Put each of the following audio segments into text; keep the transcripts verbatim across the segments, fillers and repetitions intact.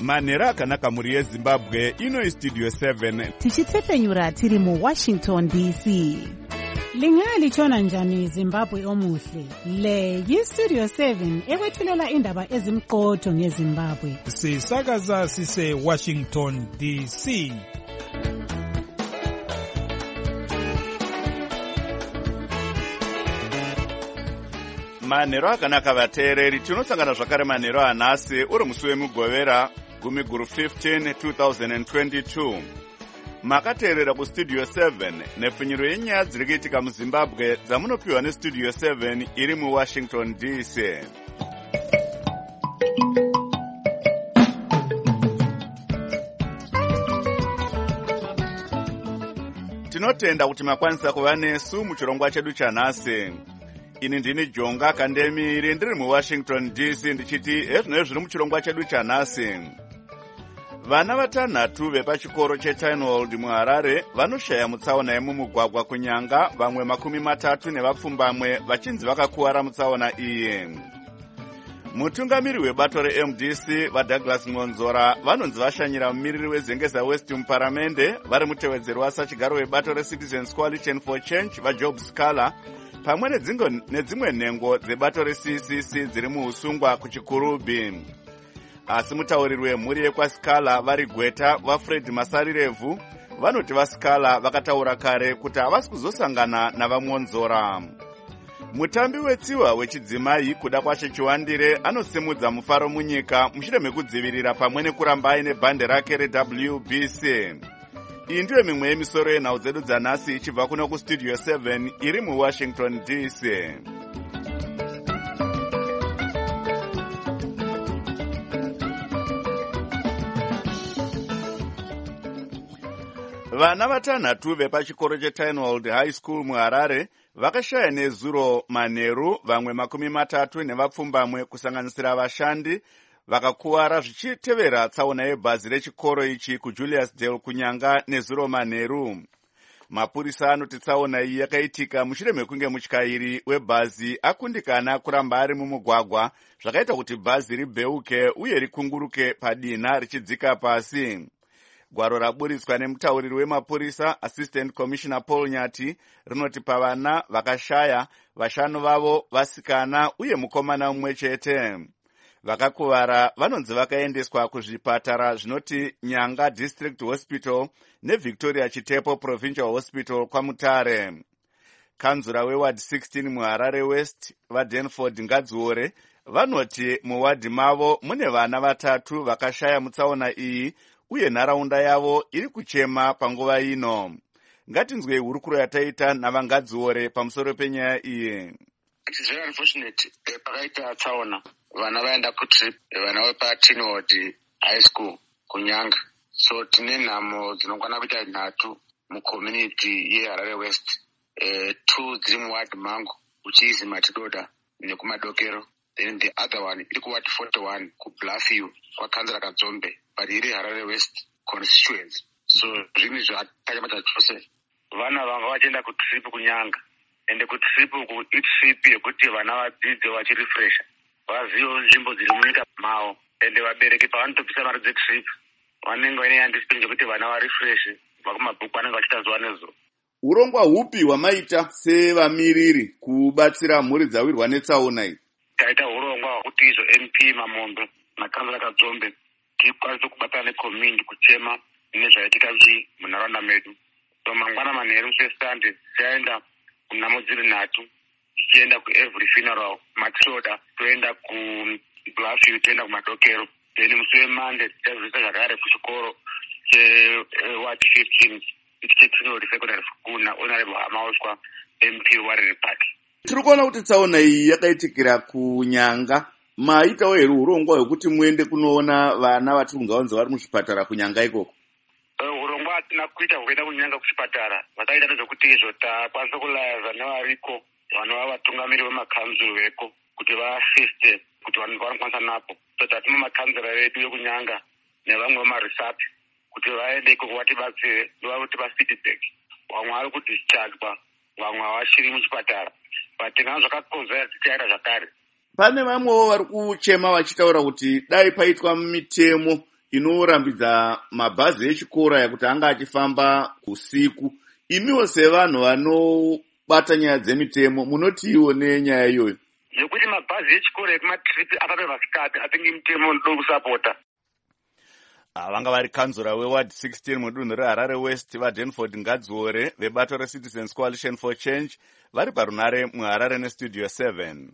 manhero akanaka mhuri yezimbabwe. Ino istudio seven tichitsepenyura tiri muwashington D C. Lingalitshona njani Zimbabwe omuhle? Le yistudio seven ekwethulela indaba ezimqotho ngeZimbabwe. Sisakaza sise Washington D C. manhero akanaka vateereri, tinosangana zvakare manhero anhasi uri musi wemugovera gumi guru fifteen two thousand twenty-two. Makateerera kustudio seven nepfunyiro yenyaya dziri kuitika muzimbabwe dzamunopiwa nestudio seven iri muwashington D C. Tinotenda kuti makwanisa kuva nesu muchirongwa chedu chanhasi. Ini ndini Jonga Kandemiri ndiri muwashington D C ndichiti ezvinezvi zviri muchirongwa chedu chanhasi. Vana vatanhatu vepachikoro cheTynwald muHarare vanoshaya mutsaona yemumugwagwa kunyanga, vamwe makumi matatu nevapfumbamwe vachinzi vakakuwara mutsaona iyi. Mutungamiri webato reM D C vaDouglas Ngonzora vanonzi vashanyira mumiriri weZengeza West muparamende vari mutevedzeri wasachigaro webato reCitizens Coalition for Change vaJob Scala pamwe nedzimwe nhengo dzebato reC C C dziri muusungwa kuchikurubhi. Asi mutauriri wemhuri yekwaScala vari Gweta vaFred Masarirevhu vanoti vaScala vakataura kare kuti havasi kuzosangana navaMonzora. Mutambi wetsiwa wechidzimai kuda kwashe Chiwandire anosimudza mufaro munyika mushure mekudzivirira pamwe nekuramba aine bhande rake reW B C. Iyi ndiyo mimwe yemisoro yenhau dzedu dzanhasi ichibva kuno kustudio seven iri muwashington D C. Vana vatanhatu vepachikoro cheTynwald High School muHarare vakashaya nezuro manheru, vamwe makumi matatu nevapfumbamwe kusanganisira vashandi vakakuwara zvichitevera tsaona yebhazi rechikoro ichi kuJulius Dale kunyanga nezuro manheru. Mapurisa anoti tsaona iyi yakaitika mushure mekunge mutyairi webhazi akundikana kuramba ari mumugwagwa zvakaita kuti bhazi ribheuke uye rikunguruke padina richidzika pasi. Gwaro raburitswa nemutauriri wemapurisa Assistant Commissioner Paul Nyati rinoti pavana vakashaya vashanu vavo vasikana uye mukomana mumwe chete. Vakakuvara vanonzi vakaendeswa kuzvipatara zvinoti Nyanga District Hospital neVictoria Chitepo Provincial Hospital kwaMutare. Kanzura weward sixteen muHarare West vaDenford Ngadziore vanoti muwadhi mavo mune vana vatatu vakashaya mutsaona iyi uye nharaunda yavo iri kuchema panguva ino. Ngatinzwei hurukuro yataita navangadziore pamusoro penyaya iyi. It is very unfortunate. Pakaita tsaona vana vaenda kutrip vana vepaTynwald High School kunyanga. So tine nhamo dzinokwana kuita nhatu mucommunity yeHarare West. Uh, two dziri muward mangu uchizi Matidoda nekumadokero. Then the other one iri kuward forty-one kuBluffview kwakanzara Kadzombe, but iri Harare West constituency. So zvinhu zvatanyamata chose vana vanga vachienda kutrip kunyanga, ende kutrip ku itrip yekuti vana vadzidze vachirefresha vazive nzvimbo dziri munyika mavo, ende vabereki pavanotopisa mari dzetrip vanenge vaine andisipini zvekuti vana varefreshe vakumabhuku vanenge vachiita zuva nezuva. Urongwa hupi hwamaita sevamiriri kubatsira mhuri dzawirwa netsaona iyi? Taita urongwa hwakuti izvo M P Mamombe nakanzara Kadzombe tikwanise kubatana necommunity kuchema nezvaitika munharaunda medu. So mangwana manheru seSunday tichaenda kunhamo dziri nhatu, tichienda kuEvery Funeral Matilda, toenda kuBluffview, toenda kumadokero. Then musi weMonday tichazivisa zvakare kuchikoro cheward fifteen ichicheTynwald Secondary School naHonorable Hamauswa M P Wariri Park. Tiri kuona kuti tsaona iyi yakaitikira kunyanga. Maitawo here urongwa hwekuti muende kunoona vana vatiri kungavanzi vari muzvipatara kunyanga ikoko? Urongwa hatina kuita kuenda kunyanga kuchipatara. Vakaita nezvekuti izvo takwanisa kulayaza nevariko vanova vatungamiri vemakanzuro veko kuti vaasiste kuti vanhu vanokwanisa napo. So tatuma makanzura vedu vekunyanga nevamwe vemaresapi kuti vaende ikoko vatibatsire vatipa feedback. Vamwe vari kudischargwa, vamwe havachiri muchipatara. Patingana zvakakonzera tichaita zvakare. Pane vamwewo vari kuchema vachitaura kuti dai paitwa mitemo inorambidza mabhazi echikora yakuti anga achifamba usiku. Imiwo sevanhu vanobata nyaya dzemitemo munotiwo nenyaya iyoyo? Nekuti mabhazi echikora ekumatripi akape vasikati atingi mitemo inodo kusapota. Vanga vari kanzura weward sixteen mudunhu reHarare West vaDenford Ngadziore vebato reCitizens Coalition for Change vari parunare muHarare nestudio seven.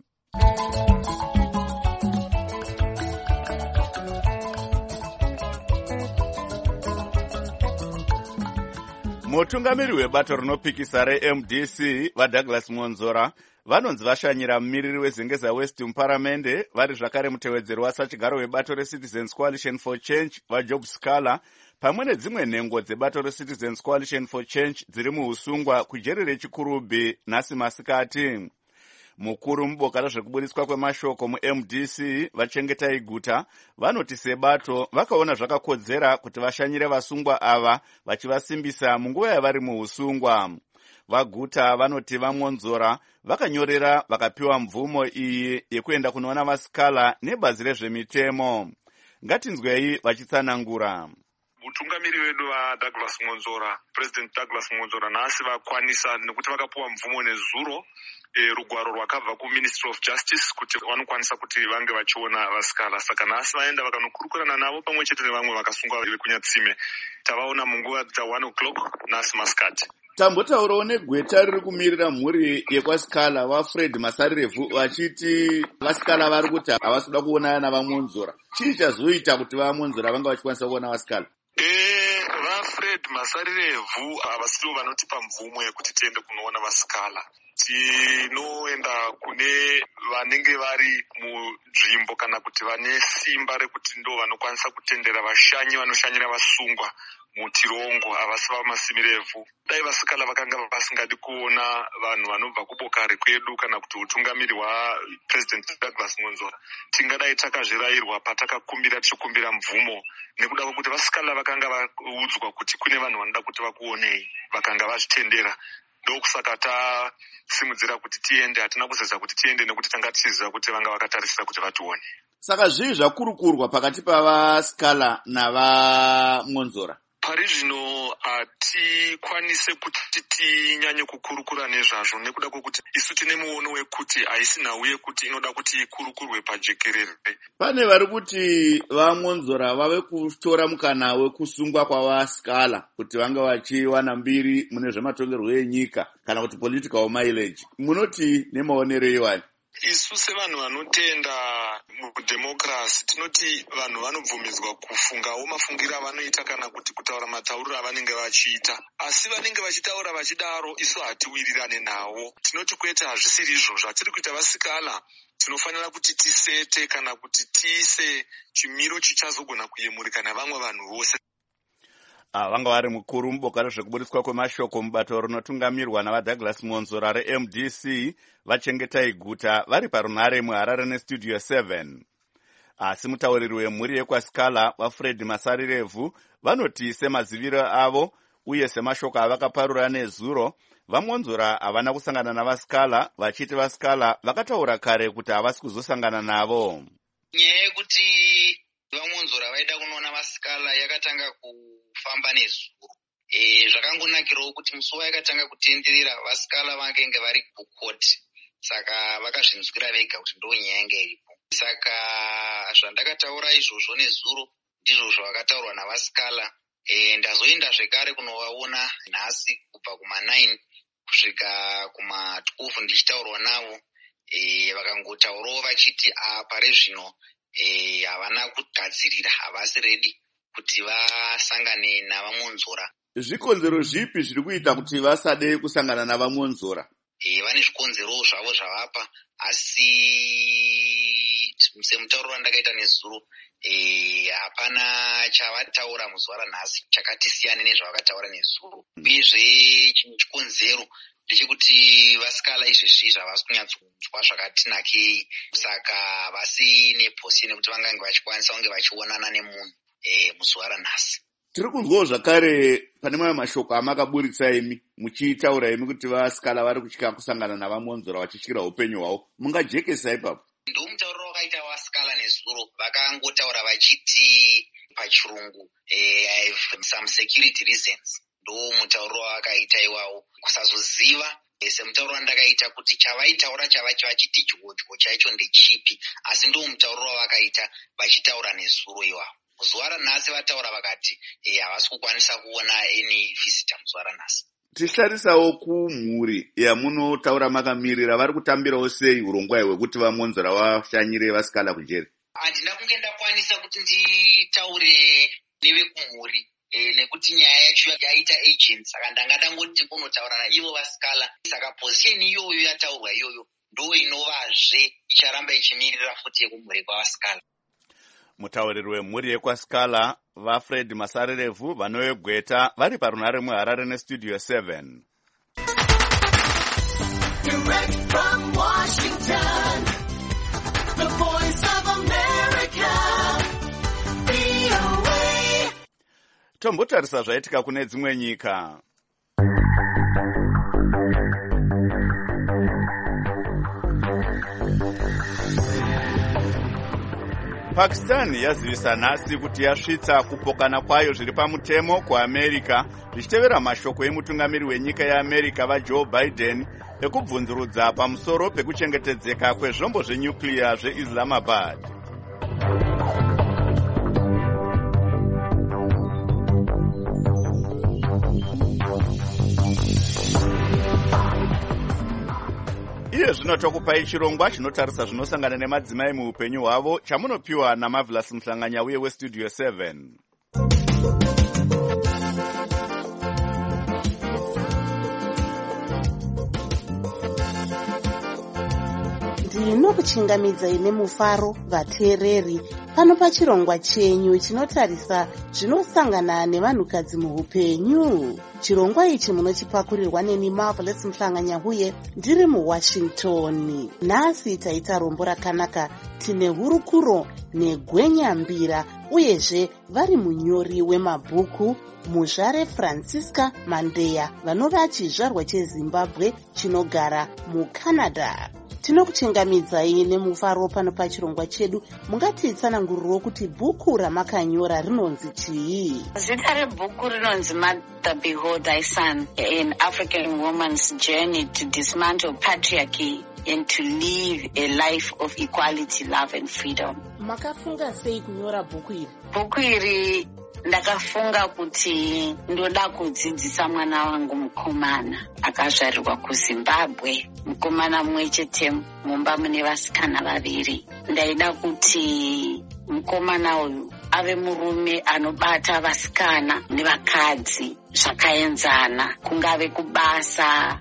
Mutungamiri webato rinopikisa reM D C vaDouglas Monzora vanonzi vashanyira mumiriri weZengeza West muparamende vari zvakare mutevedzeri wasachigaro webato reCitizens Coalition for Change vaJob Scala pamwe nedzimwe nhengo dzebato reCitizens Coalition for Change dziri muusungwa kujeri reChikurubi nhasi masikati. Mukuru muboka rezvekuburitswa kwemashoko muM D C vachengetai guta vanoti sebato vakaona zvakakodzera kuti vashanyire vasungwa ava vachivasimbisa munguva yavari muusungwa. Vaguta vanoti vaMonzora vakanyorera vakapiwa mvumo iyi yekuenda kunoona vaScala nebazi rezvemitemo. Ngatinzwei vachitsanangura. Mutungamiri wedu vaDouglas Monzora, President Douglas Monzora nhasi vakwanisa nekuti vakapiwa mvumo nezuro e, rugwaro rwakabva kuMinistry of Justice kuti vanokwanisa kuti vange vachiona vaScala. Saka nhasi vaenda vakanokurukurana navo pamwe chete nevamwe vakasungwa vekuNyatsime. Tavaona munguva dza one o'clock nhasi masikati. Tambotaurawo negweta riri kumirira mhuri yekwaScala vaFred Masarirevu vachiti vaScala vari kuti havasida kuonana navaMonzora. Chii chazoita kuti vaMonzora vanga vachikwanisa kuona vaScala? Eh, vaFred Masarirevu havasiwo vanotipa mvumo yekuti tiende kunoona vaScala. Tinoenda kune vanenge vari munzvimbo kana kuti vane simba rekuti ndo vanokwanisa kutendera vashanyi vanoshanyira vasungwa mutirongo havasi vaMasimirevu. Dai vaScala vakanga vasingadi kuona vanhu vanobva kuboka rekwedu kana kuti utungamiri hwaPresident Douglas Monzora, tingadai takazvirayirwa patakakumbira tichikumbira mvumo nekuda kwekuti vaScala vakanga vaudzwa kuti kune vanhu vanoda kuti vakuonei, vakanga vazvitendera. Ndokusaka tasimudzira kuti tiende, hatina kuzeza kuti tiende nekuti tanga tichiziva kuti vanga vakatarisira kuti vatione. Saka zvii zvakurukurwa pakati pavaScala navaMonzora? Pari zvino hatikwanise kuti tinyanye kukurukura nezvazvo nekuda kwekuti isu tine muono wekuti haisi nhau yekuti inoda kuti ikurukurwe pajekerere. Pane vari kuti vaMonzora vave kutora mukana wekusungwa kwavaScala kuti vanga vachiwana mbiri mune zvematongerwo enyika kana kuti political mileage. Munoti nemaonero iwani? Isu sevanhu vanotenda mudhemokirasi tinoti vanhu vanobvumidzwa kufungawo mafungiro avanoita kana kuti kutaura matauriro avanenge vachiita, asi vanenge vachitaura vachidaro isu hatiwirirane nawo. Tinoti kwete, hazvisiri izvo zvatiri kuita vaScala. Tinofanira kuti tisete kana kuti tiise chimiro chichazogona kuyemurika navamwe vanhu vose. Vanga vari mukuru muboka rezvekuburitswa kwemashoko mubato rinotungamirwa navaDouglas Monzora reM D C vachengetai guta vari parunare muHarare nestudio seven. Asi mutauriri wemhuri yekwaScala vaFred Masarirevu vanoti semaziviro avo uye semashoko avakaparura nezuro, vaMonzora havana kusangana navaScala vachiti vaScala vakataura kare kuti havasi kuzosangana navo. Nyaya yekuti vaMonzora vaida kunoona vaScala yakatanga kufamba nezuro. E, zvakangonakirawo kuti musi wayakatanga kutenderera vaScala vakenge vari kukoti, saka vakazvinzwira vega kuti ndo nyaya yanga iripo. Saka zvandakataura izvozvo nezuro ndizvo zvavakataurwa navaScala. E, ndazoenda zvekare kunovaona nhasi kubva kuma nine kusvika kuma twelve ndichitaurwa navo. E, vakangotaurawo vachiti pari zvino e, havana kugadzirira, havasi redi kuti vasangane navaMonzora. Zvikonzero zvipi zviri kuita kuti vasade kusangana navaMonzora? E, vane zvikonzero zvavo zvavapa, asi semutauro wandakaita nezuro hapana e, chavataura muzuva ranhasi chakati siyane nezvavakataura nezuro. Uyezve chimwe chikonzero ndechekuti vaScala izvezvi zvavasi kunyatsokunzwa zvakati nakei, saka vasi neposi nekuti vangange vachikwanisa kunge vachionana nemunhu e, muzuva ranhasi. Tiri kunzwawo zvakare pane mamwe mashoko amakaburitsa imi muchitaura imi kuti vaScala vari kutya kusangana navaMonzora vachityira upenyu hwavo. Mungajekesa ipapo? Ndo mutauriro wakaita vaScala nezuro, vakangotaura vachiti pachirungu eh, I have some security reasons. Ndo mutauro wakaita iwawo kusazoziva semutauro wandakaita kuti chavaitaura chava vachiti chigodyo chaicho ndechipi, asi ndo mutauro wavakaita vachitaura nezuro iwavo. Zuva ranhasi vataura vakati havasi kukwanisa kuona any visitor muzuva ranhasi. Tichitarisawo kumhuri yamunotaura makamirira, vari kutambirawo sei urongwa hwekuti vamonzora vashanyire vasikala kujeri? Handina kunge ndakwanisa kuti nditaure nevekumhuri e, nekuti nyaya yacho yaita agent, saka ndanga ndangoti kunotaura naivo vasikala. Saka position iyoyo yataurwa iyoyo ndo inovazve icharamba ichimirira futi yekumhuri kwavasikala. Mutauriri wemhuri yekwasikala vaFred Masarirevu vanoegweta vari parunare muHarare nestudio seven. Direct from Washington, the voice of America, V O A. Tombotarisa zvaitika kune dzimwe nyika. Pakistan yazivisa nhasi kuti yasvitsa kupokana kwayo zviri pamutemo kuAmerica zvichitevera mashoko emutungamiri wenyika yeAmerica vaJoe Biden ekubvunzurudza pamusoro pekuchengetedzeka kwezvombo zvenyuclear zveIslamabad. Iye zvino tokupai chirongwa chinotarisa zvinosangana nemadzimai muupenyu hwavo chamunopiwa naMarvelous Mhlanganya uye westudio seven. Ndinokuchingamidzai nemufaro vateereri pano pachirongwa chenyu chinotarisa zvinosangana nevanhukadzi muupenyu. Chirongwa ichi munochipakurirwa neni Marvelous Mhlanganya uye ndiri muWashington. Nhasi taita rombo rakanaka, tine hurukuro negwenyambira uyezve vari munyori wemabhuku Muzvare Francisca Mandeya vanova chizvarwa cheZimbabwe chinogara muCanada. Tinokuchingamidzai nemufaro pano pachirongwa chedu. Mungatitsananguriro kuti bhuku ramakanyora rinonzi chii? Zita rebhuku rinonzi Mother Behold Thy Son, an African woman's journey to dismantle patriarchy and to live a life of equality, love and freedom. Makafunga sei kunyora bhuku iri? Bhuku iri ndakafunga kuti ndoda kudzidzisa mwana wangu mukomana akazvarirwa kuZimbabwe, mukomana mumwe chete mumba mune vasikana vaviri. Ndaida kuti mukomana uyu ave murume anobata vasikana nevakadzi zvakaenzana, kungave kubasa,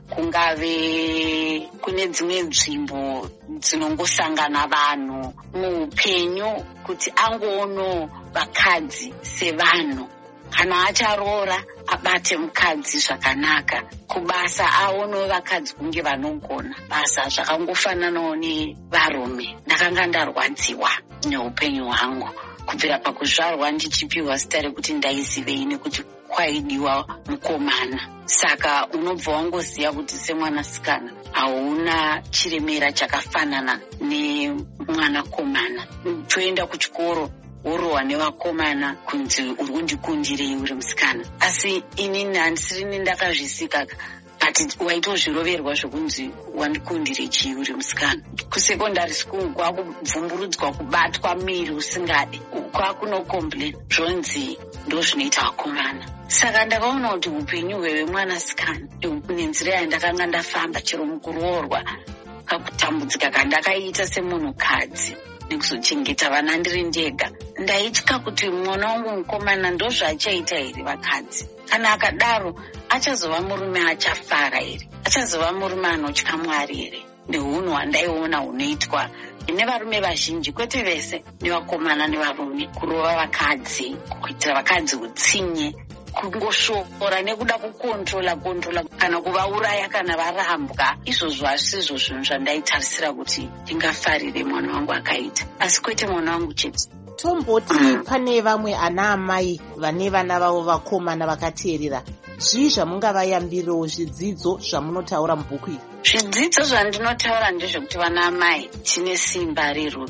kungave kune dzimwe nzvimbo dzinongosangana vanhu muupenyu, kuti angoono vakadzi sevanhu. Kana acharoora abate mukadzi zvakanaka, kubasa aono vakadzi kunge vanogona basa zvakangofananawo nevarume. Ndakanga ndarwadziwa neupenyu hwangu kubvira pakuzvarwa ndichipiwa zita rekuti ndaizivei nekuti kwaidiwa mukomana. Saka unobva wangoziva kuti semwanasikana hauna chiremera chakafanana nemwanakomana. Toenda kuchikoro worohwa nevakomana kunzi uri kundikundirei uri musikana, asi inini handisiri ndakazvisika but waitozviroverwa zvokunzi wandikundire chii uri musikana. Kusekondari school kwakubvumburudzwa kubatwa miri usingadi, kwakunokomplain zvonzi ndo zvinoita vakomana. Saka ndakaona kuti upenyu hwevemwanasikana nenzira yandakanga ndafamba chero mukuroorwa kakutambudzika kandakaita semunhukadzi nekuzochengeta vana ndiri ndega, ndaitya kuti mwana wangu mukomana ndo zvaachaita here vakadzi. Kana akadaro achazova murume achafara here, achazova murume anotya Mwari here. Ndihunhu hwandaiona hunoitwa nevarume vazhinji, kwete vese, nevakomana nevarume, kurova vakadzi, kuitira vakadzi utsinye, kungoshoora nekuda kukontrola kontrola kana kuvauraya kana varambwa. Izvozvo hazvisizvo zvinhu zvandaitarisira kuti ndingafarire mwana wangu akaita, asi kwete mwana wangu chete. Tomboti mm. pane vamwe ana amai vane vana vavo vakomana vakateerera, zvii zvamungavayambirirewo zvidzidzo zvamunotaura mubhuku iri? Zvidzidzo zvandinotaura ndezvekuti vana amai tine simba rerudo,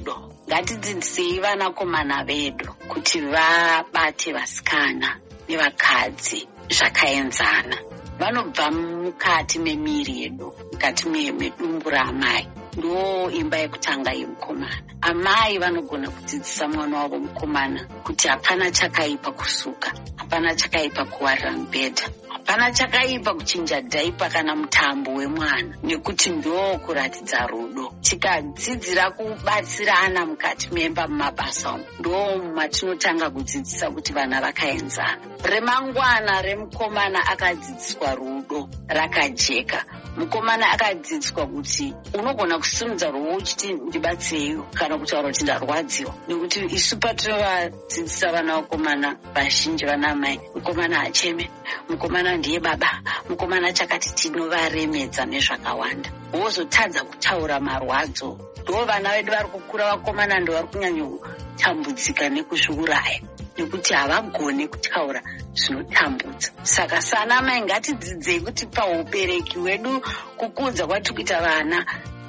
ngatidzidzisei vanakomana vedu kuti vabate vasikana nevakadzi zvakaenzana. Vanobva mukati memiri yedu, mukati medumbu raamai. Ndo imba yekutanga yemukomana. Amai vanogona kudzidzisa mwana wavo mukomana kuti hapana chakaipa kusuka, hapana chakaipa kuwarira mubhedha, hapana chakaipa kuchinja dhaipa kana mutambo wemwana, nekuti ndo kuratidza rudo. Tikadzidzira kubatsirana mukati memba mumabasa umu, ndo matinotanga kudzidzisa kuti vana vakaenzana. Remangwana remukomana akadzidziswa rudo rakajeka. Mukomana akadzidziswa kuti unogona kusimudza ruoko uchiti ndibatsirei kana kutaura kuti ndarwadziwa. Nekuti isu patinovadzidzisa vana vakomana vazhinji vana mai, mukomana hacheme, mukomana ndiye baba, mukomana chakati, tinovaremedza nezvakawanda. Wozotadza kutaura marwadzo. Ndo vana vedu vari kukura vakomana ndo vari kunyanya kutambudzika nekuzviuraya, nekuti havagoni kutaura zvinotambudza. Saka sana mai ngatidzidzei kuti paubereki hwedu kukudza kwatiri kuita vana,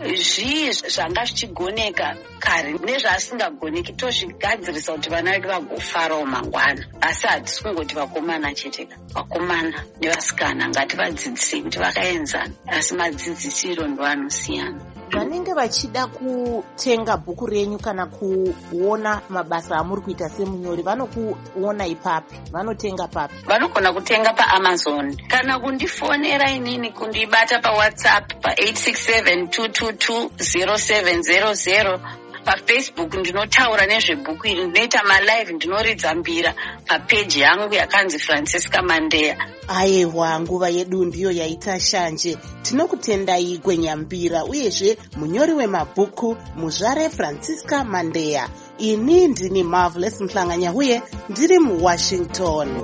zvii zvanga zvichigoneka kare nezvaasingagoneki tozvigadzirisa kuti vana vedu vagofarawo mangwana. Asi hatisi kungoti vakomana cheteka, vakomana nevasikana ngativadzidzisei kuti vakaenzana, asi madzidzisiro ndo anosiyana. Vanenge vachida kutenga bhuku renyu kana kuona mabasa amuri kuita semunyori, vanokuona ipapi? Vanotenga papi? Vanogona kutenga paAmazon kana kundifonera inini kundibata paWhatsApp pa eight six seven two two two zero seven zero zero. PaFacebook ndinotaura nezvebhuku iri, ndinoita malive, ndinoridza mbira papeji yangu yakanzi Francisca Mandeya. Aiwa, nguva yedu ndiyo yaita shanje. Tinokutendai Gwenyambira, uyezve munyori wemabhuku muzvare Francisca Mandeya. Ini ndini Marvelous Mhlanganya, uye ndiri muWashington.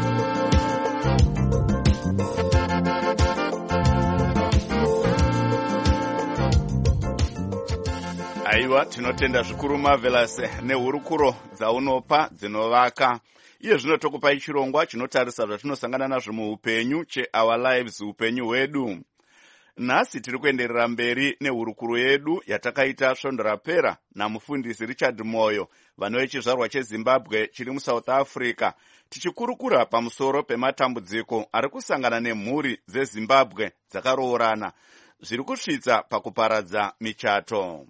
Aiwa, tinotenda zvikuru Marvelous nehurukuro dzaunopa dzinovaka. Iye zvino tokupai chirongwa chinotarisa zvatinosangana nazvo muupenyu cheOur Lives, upenyu hwedu. Nhasi tiri kuenderera mberi nehurukuro yedu yatakaita svondo rapera namufundisi Richard Moyo, vano vechizvarwa cheZimbabwe chiri muSouth Africa, tichikurukura pamusoro pematambudziko ari kusangana nemhuri dzeZimbabwe dzakaroorana zviri kusvitsa pakuparadza michato.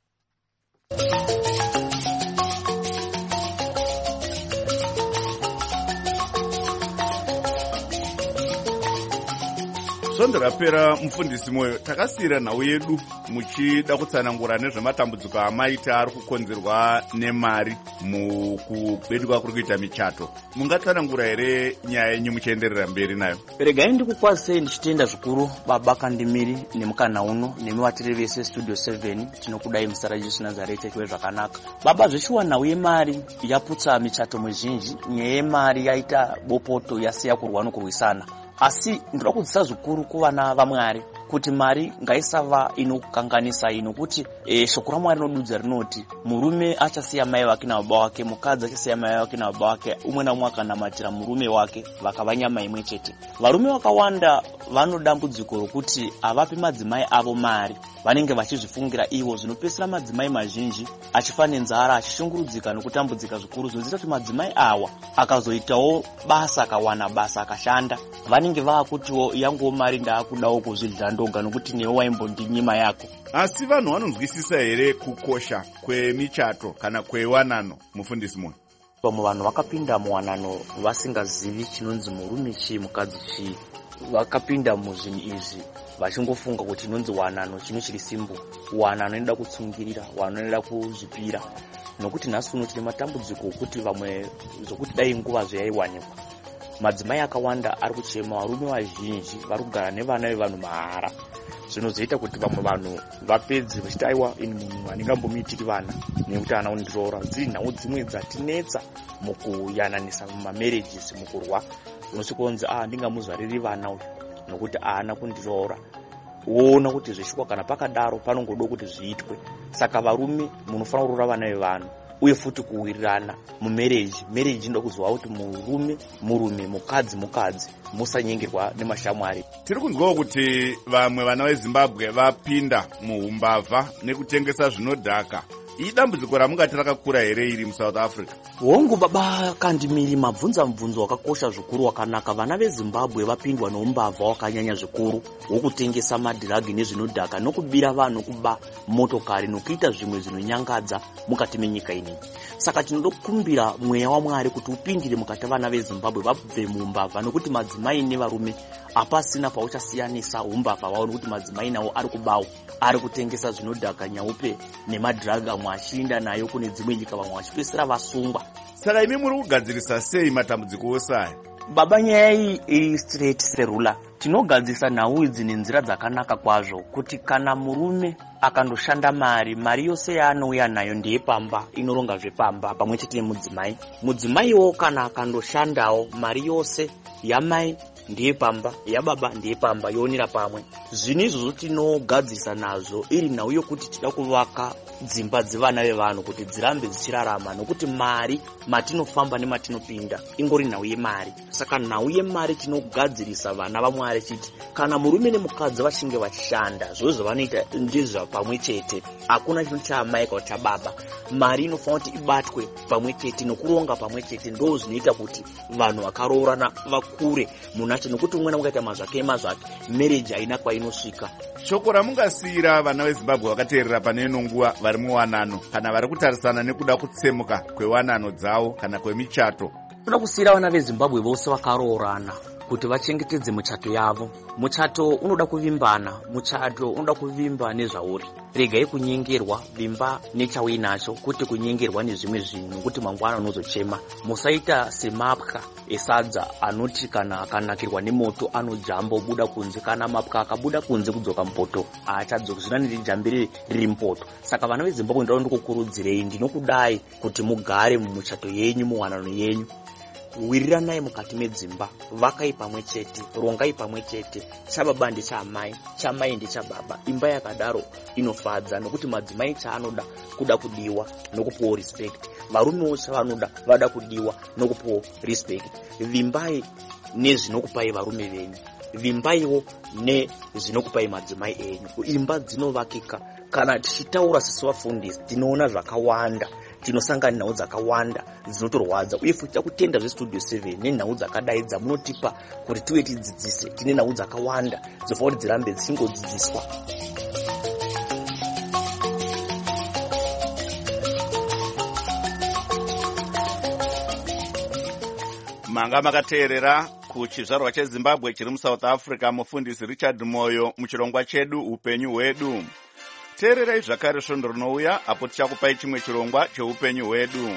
Svondo rapera mufundisi Moyo, takasiyira nhau yedu muchida kutsanangura nezvematambudziko amaita ari kukonzerwa nemari mukubeduka kuri kuita michato. Mungatsanangura here nyaya yenyu muchienderera mberi nayo? Regai ndikukwazisei ndichitenda zvikuru baba Kandimiri nemukana uno nemi vatiri vese Studio seven. Tinokudai muzita raJesu Nazareti kuve zvakanaka. Baba, zveshuwa nhau yemari yaputsa michato mizhinji. Nyaya yemari yaita bopoto yasiya kurwa nokurwisana. Asi ndoda kudzisa zvikuru kuvana vaMwari kuti mari ngaisava inokanganisa ino, kuti e, shoko raMwari rinodudza rinoti murume achasiya mai vake nababa vake, mukadzi achasiya mai vake nababa vake, umwe naumwe akanamatira murume wake, vakava nyama imwe chete. Varume vakawanda vano dambudziko rokuti avapi madzimai avo mari, vanenge vachizvifungira ivo, zvinopesera madzimai mazhinji achifa nenzara, achishungurudzika nokutambudzika zvikuru, zvinoita kuti madzimai awa akazoitawo basa, akawana basa, akashanda, vanenge vaakutiwo yanguwo mari ndaakudawo kuzvidla ndoga nokuti newe waimbondinyima yako. Asi vanhu vanonzwisisa here kukosha kwemichato kana kwewanano, mufundisi Moyo? Vamwe vanhu vakapinda muwanano vasingazivi chinonzi murume chii mukadzi chii. Vakapinda muzvinhu izvi vachingofunga kuti inonzi wanano chino chiri simbo, wanano inoda kutsungirira, wanano inoda kuzvipira. Nokuti nhasi uno tine matambudziko okuti vamwe zvokuti dai nguva zvayaiwanikwa, madzimai akawanda ari kuchema, varume vazhinji vari kugara nevana vevanhu mahara. Zvinozoita kuti vamwe vanhu vapedze vachiti aiwa ini munhu handingambomuitiri vana nekuti haana kundiroora. Dziri nhau dzimwe dzatinetsa mukuyananisa mumamarriages, mukurwa. Unosvika kunzi ah handingamuzvariri vana uyu nokuti haana kundiroora. Woona kuti zvishukwa kana pakadaro panongoda kuti zviitwe. Saka varume munofanira kuroora vana vevanhu uye futi kuwirirana mumarriage. Marriage inoda kuzova kuti murume murume, mukadzi mukadzi, musanyengerwa nemashamwari. Tiri kunzwawo kuti vamwe vana veZimbabwe vapinda muumbavha nekutengesa zvinodhaka idambudziko ramungati rakakura here iri muSouth Africa? Hongu baba Kandimiri, mabvunza mubvunzo wakakosha zvikuru wakanaka. Vana veZimbabwe vapindwa neumbavha wakanyanya zvikuru wokutengesa madhiragi nezvinodhaka nokubira vanhu kuba motokari nokuita zvimwe zvinonyangadza mukati menyika ino. Saka tinokumbira mweya waMwari kuti upindire mukati vana veZimbabwe vabve mumbavha, nokuti madzimai nevarume hapasina pauchasiyanisa umbavha wavo, nokuti madzimai nawo ari kubawo, ari kutengesa zvinodhaka nyaupe nemadhiragi amwe achinda nayo kune dzimwe nyika, vamwe vachipesera vasungwa. Saka imi muri kugadzirisa sei matambudziko osaya? Baba, nyaya iyi iri straight serula. Tinogadzisa nhau idzi nenzira dzakanaka kwazvo, kuti kana murume akandoshanda mari, mari yose yaanouya nayo ndeyepamba, inoronga zvepamba pamwe chete nemudzimai. Mudzimaiwo kana akandoshandawo, mari yose yamai ndeyepamba, yababa ndeyepamba, yoonera pamwe. Zvinhu izvozvo tinogadzisa nazvo iri nhau yokuti tida kuvaka dzimba dzevana vevanhu kuti dzirambe dzichirarama, nokuti mari matinofamba nematinopinda ingori nhau yemari. Saka nhau yemari tinogadzirisa vana vaMwari chiti kana murume nemukadzi vachinge vachishanda, zvozvo vanoita ndizvo pamwe chete, hakuna chinhu chaamai kana chababa. Mari inofanira kuti ibatwe pamwe chete nokuronga pamwe chete, ndo zvinoita kuti vanhu vakaroorana vakure munacho, nokuti umwe naumwe akaita mazvake mazvake, marriage haina kwainosvika. Shoko ramungasiyira vana veZimbabwe vakateerera pane ino nguva vari muwanano kana vari kutarisana nekuda kutsemuka kwewanano dzavo kana kwemichato? Toda kusiyira vana veZimbabwe vose vakaroorana kuti vachengetedze muchato yavo. Muchato unoda kuvimbana, muchato unoda kuvimba nezvauri. Regai kunyengerwa, vimba nechauyinacho, kuti kunyengerwa nezvimwe zvinhu, nokuti mangwana unozochema. Musaita semapwa esadza anoti kana akanakirwa nemoto anojamba obuda kunze, kana mapwa akabuda kunze kudzoka mupoto haachadzoki, zvina nerijambire riri mupoto. Saka vana veZimbabwe ndinoda ndikukurudzirei, ndinokudai kuti mugare mumuchato yenyu, muwanano yenyu. Wiriranai mukati medzimba, vakai pamwe chete, rongai pamwe chete, chababa ndechamai, chamai ndechababa. Imba yakadaro inofadza, nokuti madzimai chaanoda kuda kudiwa nokupuwa respect, varumewo chavanoda vada kudiwa nokupuwa respect. Vimbai nezvinokupai varume venyu, vimbaiwo nezvinokupai madzimai enyu. Imba dzinovakika. Kana tichitaura sisi vafundisi tinoona zvakawanda, tinosangana nhau dzakawanda dzinotorwadza, uye futi takutenda zvestudio seven nenhau dzakadai dzamunotipa kuti tiwe tidzidzise. Tine nhau dzakawanda dzofanira kuti dzirambe dzichingodzidziswa. Manga makateerera kuchizvarwa cheZimbabwe chiri muSouth Africa, mufundisi Richard Moyo muchirongwa chedu upenyu hwedu. Teererai zvakare svondo rinouya apo tichakupai chimwe chirongwa cheupenyu hwedu.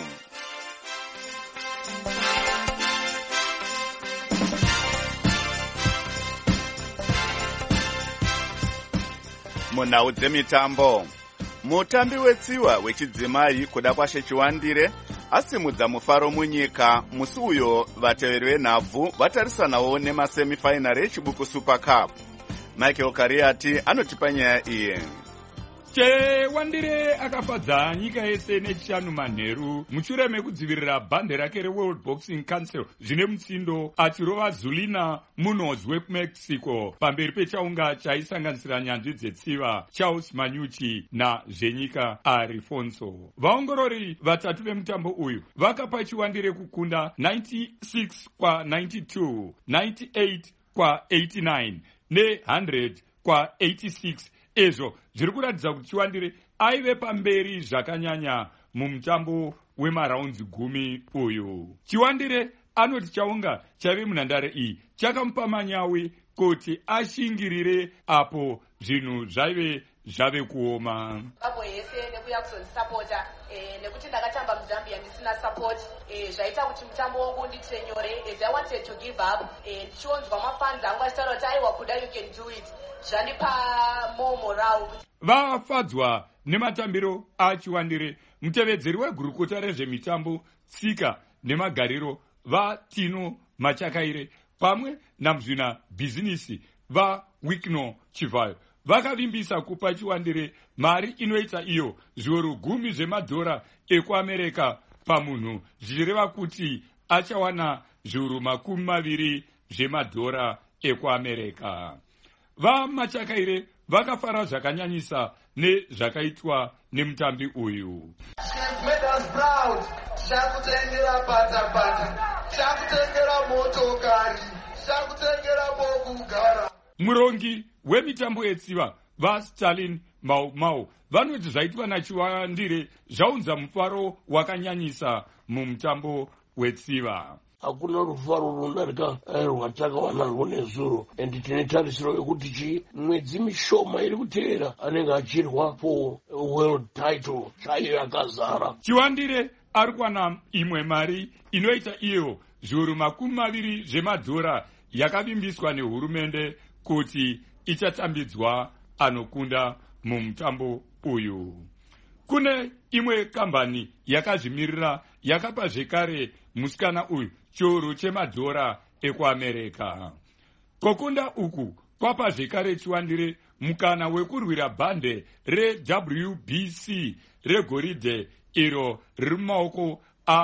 Munhau dzemitambo, mutambi wetsiwa wechidzimai kuda kwashe Chiwandire asimudza mufaro munyika musi uyo vateveri venhabvu vatarisanawo nemasemifinari echibuku Super Cup. Michael Kariati anotipa nyaya iyi. Chiwandire akafadza nyika yese nechishanu manheru mushure mekudzivirira bhande rake reWorld Boxing Council zvine mutsindo, achirova Zulina Munoz weMexico pamberi pechaunga chaisanganisira nyanzvi dzetsiva Charles Manyuchi nazvenyika Arifonso. Vaongorori vatatu vemutambo uyu vakapa Chiwandire kukunda ninety-six kwa ninety-two, ninety-eight kwa eighty-nine ne one hundred kwa eighty-six. Ezvo zviri kuratidza kuti Chiwandire aive pamberi zvakanyanya mumutambo wemaraunzi gumi uyu. Chiwandire anoti chaunga chaive munhandare iyi chakamupa manyawi kuti ashingirire apo zvinhu zvaive zvave kuoma. Zimbabwe yese nekuya kuzondisapota nekuti ndakatamba muZambia ndisina support zvaita kuti mutambo wangu ndiitire nyore, as I wanted to give up ndichionzwa mafans angu achitaura kuti aiwa kuda you can do it, zvandipa more morale. Vafadzwa nematambiro aChiwandire, mutevedzeri wegurukota rezvemitambo, tsika nemagariro vaTino Machakaire pamwe namuzvina bhizinisi vaWikno Chivayo vakavimbisa kupa Chiwandire mari inoita iyo zviuru gumi zvemadhora ekuAmerika pamunhu, zvichireva kuti achawana zviuru makumi maviri zvemadhora ekuAmerika. VaMachakaire vakafara zvakanyanyisa nezvakaitwa nemutambi uyu. Tichakutengera pata-pata, tichakutengera motokari, tichakutengera pokugara. Murongi wemitambo yetsiva vaStalin Mau Mau vanoti zvaitwa naChiwandire zvaunza mufaro wakanyanyisa mumutambo wetsiva. Hakuna rufaro runodarika rwatakawana rwone zuro, and tine tarisiro yekuti chi mwedzi mishoma iri kuteera anenge achirwa for world title chaiyo yakazara. Chiwandire ari kuwana imwe mari inoita iyo zviuru makumi maviri zvemadhora yakavimbiswa nehurumende kuti ichatambidzwa anokunda mumutambo uyu. Kune imwe kambani yakazvimirira yakapa zvekare musikana uyu chiuru chemadhora ekuAmerika. Kokunda uku kwapa zvekare Chiwandire mukana wekurwira bhande reW B C regoridhe iro riri mumaoko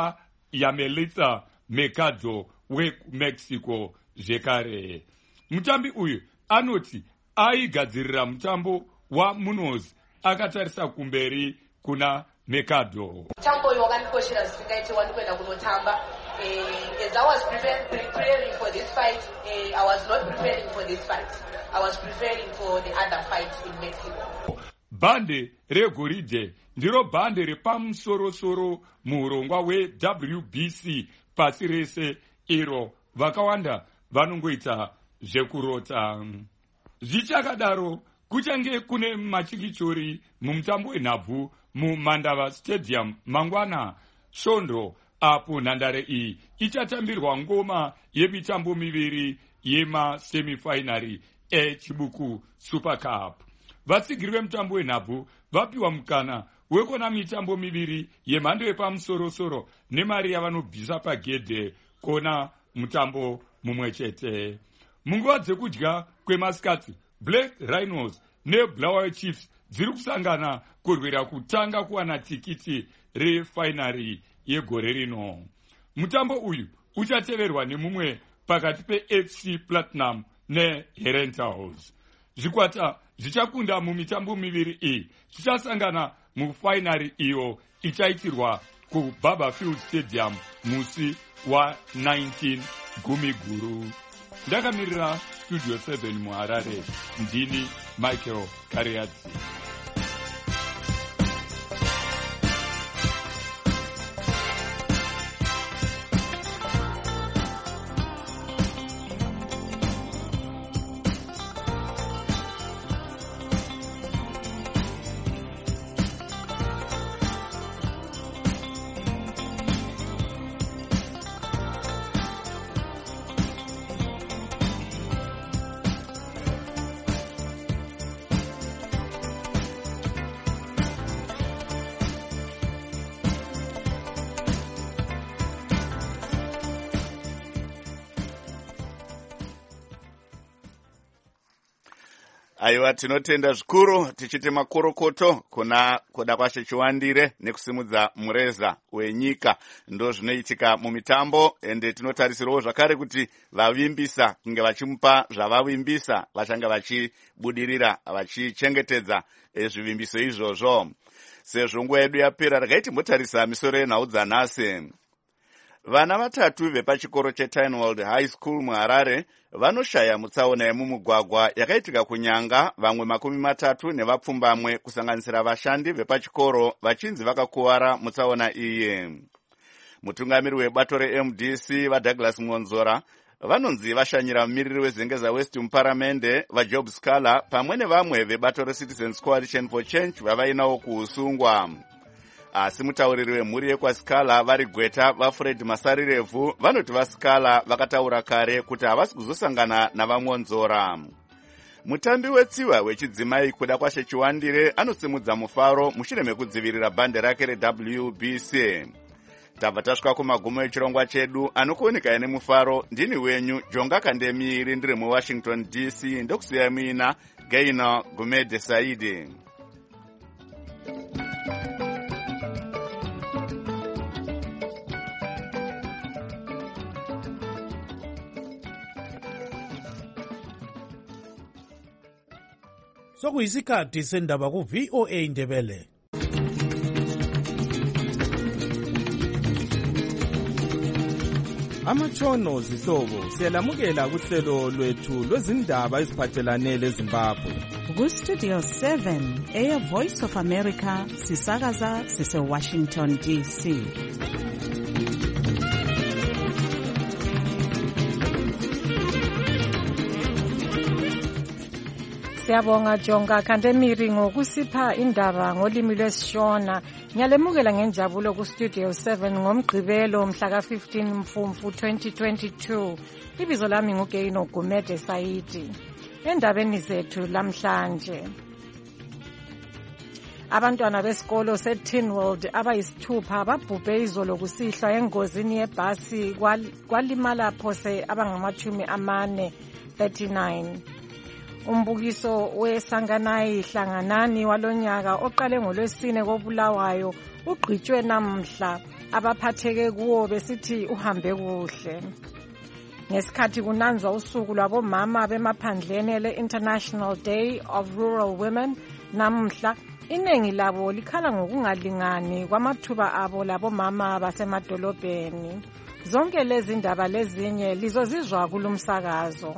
aYamelitsa Mercado weMexico zvekare. Mutambi uyu anoti aigadzirira mutambo waMunoz akatarisa kumberi kuna Mercado. Mutambo uyu wakandikoshera zvisingaite wandikwenda kunotamba. Uh, as I was preparing, preparing for this fight, uh, I was not preparing for this fight. I was preparing for the other fight in Mexico. Bhande regoridhe ndiro bhande repamusoro-soro muurongwa weW B C pasi rese iro vakawanda vanongoita zvekurota. Zvichakadaro kuchange kune machikichori mumutambo wenhabvu muMandava Stadium mangwana svondo, apo nhandare iyi ichatambirwa ngoma yemitambo miviri yemasemifinari echibuku Super Cup. Vatsigiri vemutambo wenhabvu vapiwa mukana wekuona mitambo miviri yemhando yepamusoro-soro nemari yavanobvisa pagedhe kuona mutambo mumwe chete. Munguva dzekudya kwemasikati, Black Rhinos neBulawayo Chiefs dziri kusangana kurwira kutanga kuwana tikiti refinari yegore rino. Mutambo uyu uchateverwa nemumwe pakati peF C Platinum neHerentals. Zvikwata zvichakunda mumitambo miviri iyi zvichasangana mufinari iyo ichaitirwa kuBarberfield Stadium musi wa19 Gumiguru. Ndakamirira Studio seven muHarare, ndini Michael Kariadzi. Aiwa, tinotenda zvikuru tichiti makorokoto kuna kuda kwashe Chiwandire nekusimudza mureza wenyika ndo zvinoitika mumitambo, ende tinotarisirawo zvakare kuti vavimbisa kunge vachimupa zvavavimbisa vachanga vachibudirira vachichengetedza zvivimbiso izvozvo. Sezvo nguva yedu yapera, regai timbotarisa misoro yenhau dzanhasi. Vana vatatu vepachikoro cheTynwald High School muHarare vanoshaya mutsaona yemumugwagwa yakaitika kunyanga, vamwe makumi matatu nevapfumbamwe kusanganisira vashandi vepachikoro vachinzi vakakuwara mutsaona iyi. Mutungamiri webato reM D C vaDouglas Mwonzora vanonzi vashanyira mumiriri wezengeza West muparamende vaJob Scala pamwe nevamwe vebato reCitizens Coalition for Change vavainawo kuusungwa. Asi mutauriri wemhuri yekwaScala vari Gweta vaFred Masarirevu vanoti vaScala vakataura kare kuti havasi kuzosangana navaMwonzora. Mutambi wetsiva wechidzimai kuda kwashe Chiwandire anosimudza mufaro mushure mekudzivirira bhande rake reW B C. Tabva tasvika kumagumo echirongwa chedu, anokuoneka nemufaro ndini wenyu Jonga Kandemiiri ndiri muWashington D C, ndokusiya mina Gaina Gumede Saidi. sokuyisikhathi sendaba ku-V O A Ndebele. Amatshono zihlobo siyalamukela kuhlelo lwethu lwezindaba eziphathelane leZimbabwe. Ku-Studio seven, Air Voice of America, sisakaza sise-Washington D C. Siyabonga Jonga Kandemiri ngokusipha indaba ngolimi lwesiShona. Ngiyalemukela ngenjabulo ku-Studio seven ngomgqibelo mhla ka fifteen Mfumfu twenty twenty-two. Ibizo lami nguGeino Gumede Saidi. Endabeni zethu lamhlanje, abantwana besikolo seTinworld abayisithupha babhubhe izolo kusihlwa engozini yebhasi kwalimala phose abangamachumi amane thirty-nine. Umbukiso weSanganayi Hlanganani walonyaka oqale ngolwesine koBulawayo ugqitshwe namhla, abaphatheke kuwo besithi uhambe kuhle. Ngesikhathi kunanzwa usuku lwabomama bemaphandleni le-International Day of Rural Women namhla, iningi labo likhala ngokungalingani kwamathuba abo labomama basemadolobheni. Zonke lezi ndaba lezinye lizozizwa kulumsakazo.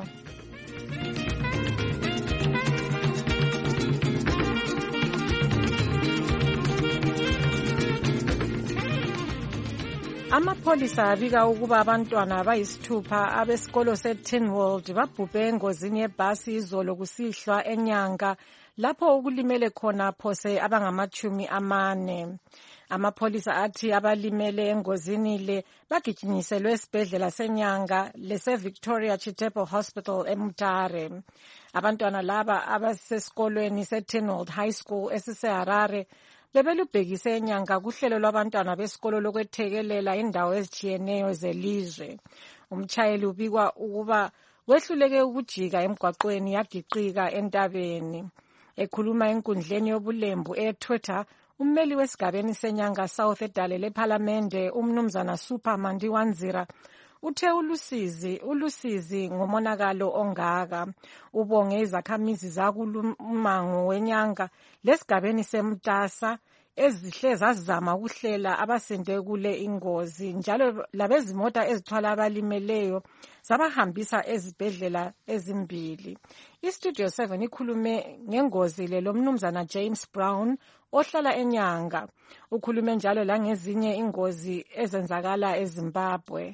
Amapholisa abika ukuba abantwana bayisithupha abesikolo seTinworld babhubhe engozini yebhasi izolo kusihlwa eNyanga lapho ukulimele khona phose abangamachumi amane. Amapholisa athi abalimele engozini le bagijinyiselwe esibhedlela seNyanga lese-Victoria Chitepo Hospital eMutare. Abantwana laba abasesikolweni seTinworld High School esiseHarare bebelubhekise eNyanga kuhlelo lwabantwana besikolo lokwethekelela indawo ezitshiyeneyo zelizwe. Umtshayeli ubikwa ukuba wehluleke ukujika emgwaqweni yagiqika entabeni. Ekhuluma enkundleni yobulembu eTwitter, ummeli wesigabeni seNyanga South edale lephalamende umnumzana Super Mandiwanzira uthe ulusizi ulusizi ngomonakalo ongaka. Ubonge izakhamizi zakulumango weNyanga lesigabeni seMtasa ezihle zazama ukuhlela abasinde kule ingozi, njalo labezimota ezithwala abalimeleyo zabahambisa ezibhedlela ezimbili. iStudio seven ikhulume ngengozi le lomnumzana James Brown ohlala eNyanga. Ukhulume njalo langezinye ingozi ezenzakala eZimbabwe.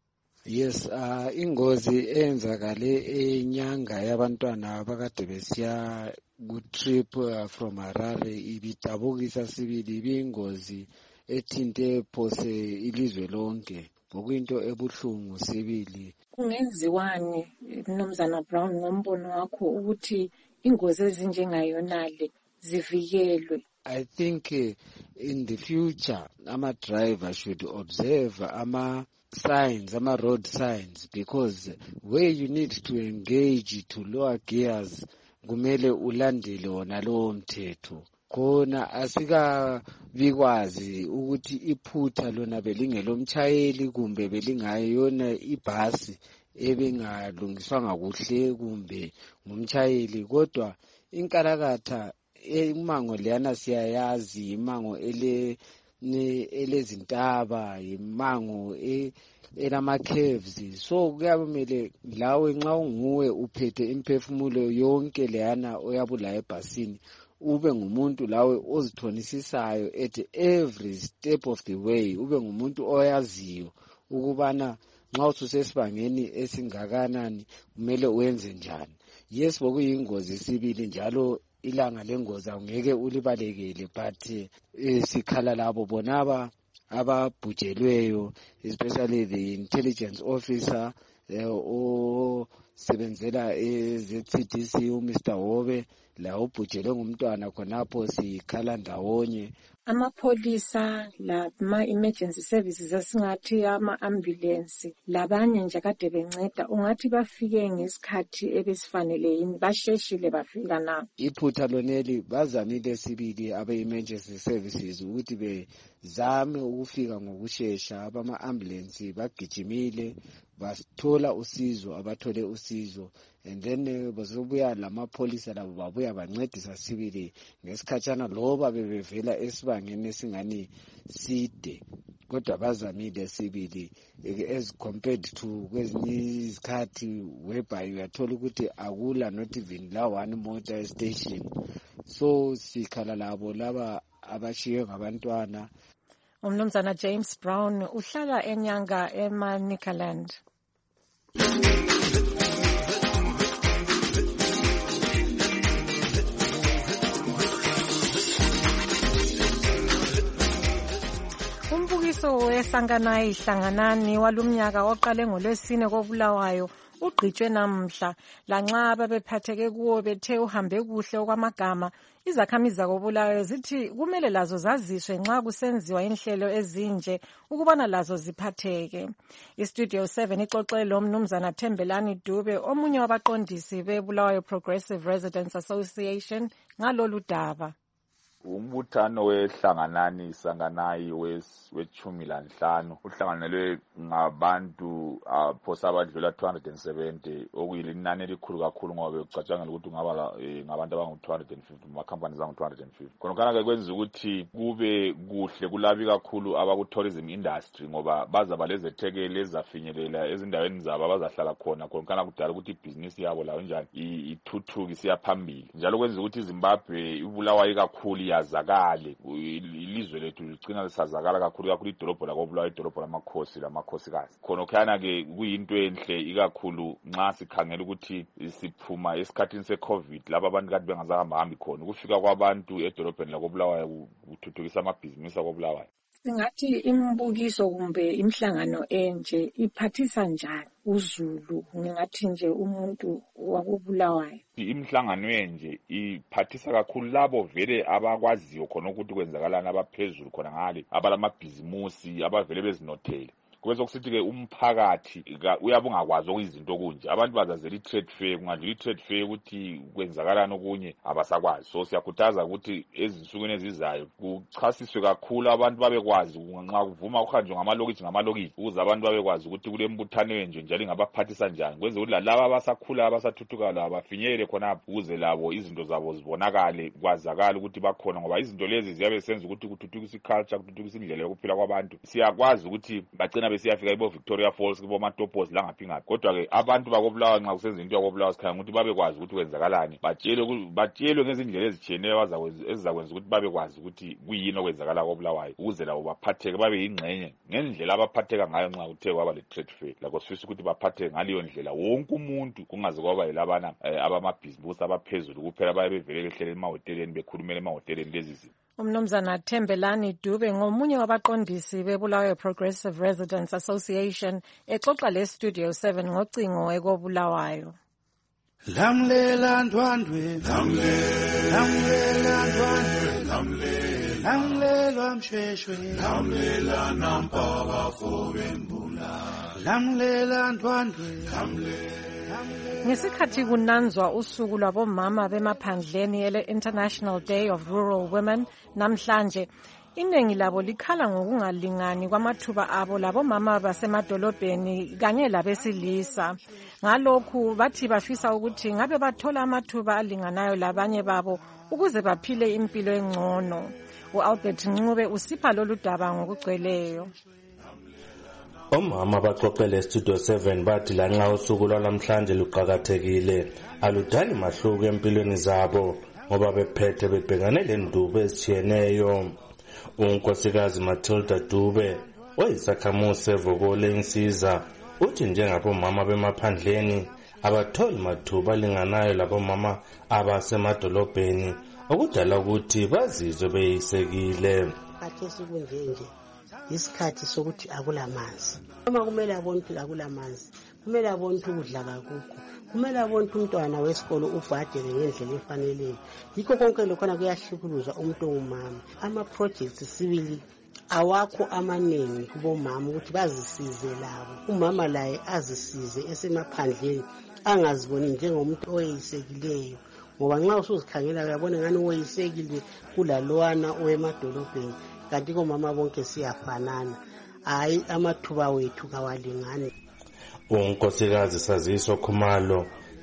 Yes, uh, ingozi eyenzakale eNyanga yabantwana abakade besiya ku-trip uh, from Harare ibidabukisa sibili, ibingozi ethinte phose ilizwe lonke ngokuyinto ebuhlungu sibili. Kungenziwani Mnumzana Brown ngombono wakho ukuthi ingozi ezinjengayonale zivikelwe? I think uh, in the future ama-driver should observe ama signs, ama road signs, because where you need to engage to lower gears kumele ulandele wona lowo mthetho. Khona asikabikwazi ukuthi iphutha lona belingelomtshayeli kumbe belingayona ibhasi ebengalungiswanga kuhle kumbe ngumtshayeli, kodwa inkalakatha imango leyana siyayazi, imango ele elezintaba, imango elama-caves. So kuyamele lawe nxa unguwe uphethe imphefumulo yonke leyana oyabula ebhasini ube ngumuntu lawe ozithonisisisayo at every step of the way, ube ngumuntu oyaziyo ukubana nxa ususesibangeni esingakanani kumele wenze njani. Yes, bokuyingozi sibili njalo ilanga lengozi angeke ulibalekele, but eh, sikhala labo bonaba ababhujelweyo, especially the intelligence officer eh, osebenzela e-Z C D C uMister Hobe, la ubhujelwe ngumntwana khonapho sikhala ndawonye. Amapholisa lama-emergency services esingathi ama-ambulance labanye nje kade benceda, ungathi bafike ngesikhathi ebesifanele yini, basheshile bafika na? Iphutha loneli bazamile sibili abe-emergency services ukuthi bezame ukufika ngokushesha. Abama-ambulance bagijimile bathola usizo, abathole usizo and then bazobuya lamapholisa labo babuya bancedisa sibili ngesikhatshana loba bebevela esibangeni esingani side kodwa bazamile sibili as compared to kwezinye izikhathi whereby uyathola ukuthi akula not even la one motor station. So sikhala labo laba abashiye ngabantwana. Umnumzana James Brown uhlala enyanga eManicaland. Umbukiso weSanganayi Hlanganani walumnyaka oqale ngolwesine koBulawayo ugqitshwe namhla lanxa ababephatheke kuwo bethe uhambe kuhle okwamagama. Izakhamizi zakoBulawayo zithi kumele lazo zaziswe nxa kusenziwa inhlelo ezinje ukubana lazo ziphatheke. iStudio seven ixoxe lo mnumzana Thembelani Dube omunye wabaqondisi beBulawayo Progressive Residents Association ngalolu daba. Umbuthano weHlanganani Sanganayi wechumi lanhlanu uhlanganelwe ngabantu aphosa abadlula two hundred seventy okuyilinani elikhulu kakhulu ngoba bekucatshangela ukuthi kungaba ngabantu abangu two hundred fifty amakhampani zangu two hundred fifty. Khonokana ke kwenza ukuthi kube kuhle kulabi kakhulu abaku tourism industry ngoba baza balezethekele ezafinyelela ezindaweni zabo abazahlala khona khonokana kudala ukuthi ibhizinisi yabo lawo njani ithuthuka isiya phambili. Njalo kwenza ukuthi iZimbabwe ibulawayo kakhulu yazakale ilizwe lethu ligcina lisazakala kakhulu kakhulu idolobho lakoBulawayo idolobho lamakhosi lamakhosikazi. Khonokana ke kuyinto enhle ikakhulu nxa sikhangela ukuthi siphuma esikhathini seCovid laba abantu kade bengazahamba hambi khona ukufika kwabantu edolobheni lakoBulawayo kuthuthukisa amabhizinisi akoBulawayo. Singathi imbukiso kumbe imhlangano enje iphathisa njani uZulu ngingathi nje umuntu wakoBulawayo? Imhlangano enje iphathisa kakhulu labo vele abakwaziyo khona ukuthi kwenzakalana abaphezulu khona ngale abalamabhizimusi abavele bezinothele. Kwenza ukuthi ke umphakathi uyabungakwazi okuyizinto kunje abantu bazazela itrade fair kungadlula itrade fair ukuthi kwenzakalana okunye abasakwazi. So siyakhuthaza ukuthi ezinsukwini ezizayo kuchasiswe kakhulu abantu babekwazi nxa kuvuma kuhanjwe ngamalokithi ngamalokithi ukuze abantu babekwazi ukuthi kule mbuthano enje njalo ingabaphathisa njani kwenza ukuthi laba abasakhula abasathuthuka labo bafinyelele khona ukuze labo izinto zabo zibonakale kwazakala ukuthi bakhona ngoba izinto lezi ziyabe senza ukuthi kuthuthukise iculture kuthuthukise indlela yokuphila kwabantu. Siyakwazi ukuthi bagcina besiyafika ibo Victoria Falls kubo Matopos la ngaphi ngaphi kodwa ke abantu bakoBulawayo nxa kusenza into yakoBulawayo sikhaya ukuthi babekwazi ukuthi kwenzakalani batshelwe batshelwe ngezindlela ezitshiyeneyo ezizakwenza ukuthi babekwazi ukuthi kuyini okwenzakala koBulawayo ukuze labo baphatheke babe yingxenye ngendlela abaphatheka ngayo nxa kuthe kwaba le trade fair lakho sifisa ukuthi baphatheke ngaliyo ndlela wonke umuntu kungaze kwaba yilabana abamabhizinisi abaphezulu kuphela babe bevele behlele emahoteleni bekhulumela emahoteleni lezi zinto. Umnumzana Thembelani Dube ngomunye wabaqondisi beBulawayo Progressive Residents Association exoxa leStudio seven ngocingo ekoBulawayo. Lamlela ndwandwe lamlela ndwandwe lamlela lamlela mshweshwe lamlela nampaba fobembula lamlela ndwandwe lamlela. Ngesikhathi kunanzwa usuku lwabomama bemaphandleni ele International Day of Rural Women namhlanje iningi labo likhala ngokungalingani kwamathuba abo labomama basemadolobheni kanye labesilisa. Ngalokhu bathi bafisa ukuthi ngabe bathola amathuba alinganayo labanye babo ukuze baphile impilo engcono. uAlbert Ncube usipha lolu daba ngokugcweleyo. Omama baxoxele Studio seven bathi lanxa usuku lwalamhlanje luqhakathekile aludali mahluko empilweni zabo ngoba bephethe bebhekane lendubo ezitshiyeneyo. Unkosikazi Matilda Dube oyisakhamuzi evokole insiza uthi njengabomama bemaphandleni abatholi mathuba alinganayo labomama abasemadolobheni okudala ukuthi bazizwe beyisekile. Isikhathi sokuthi akulamanzi uma kumele abone ukuthi akulamanzi kumele abone ukudla kakukho kumele abone umntwana wesikolo ubhadele ngendlela efaneleyo yikho konke lokhona kuyahlukuluza umuntu ongumama. Ama projects sibili awakho amanengi kubomama ukuthi bazisize labo umama laye azisize esemaphandleni angaziboni njengomuntu oyisekileyo ngoba nxa usuzikhangela uyabona ngani oyisekile kulalwana owemadolobheni kanti komama bonke siyafanana hayi amathuba wethu kawalingani. Unkosikazi Saziso Khumalo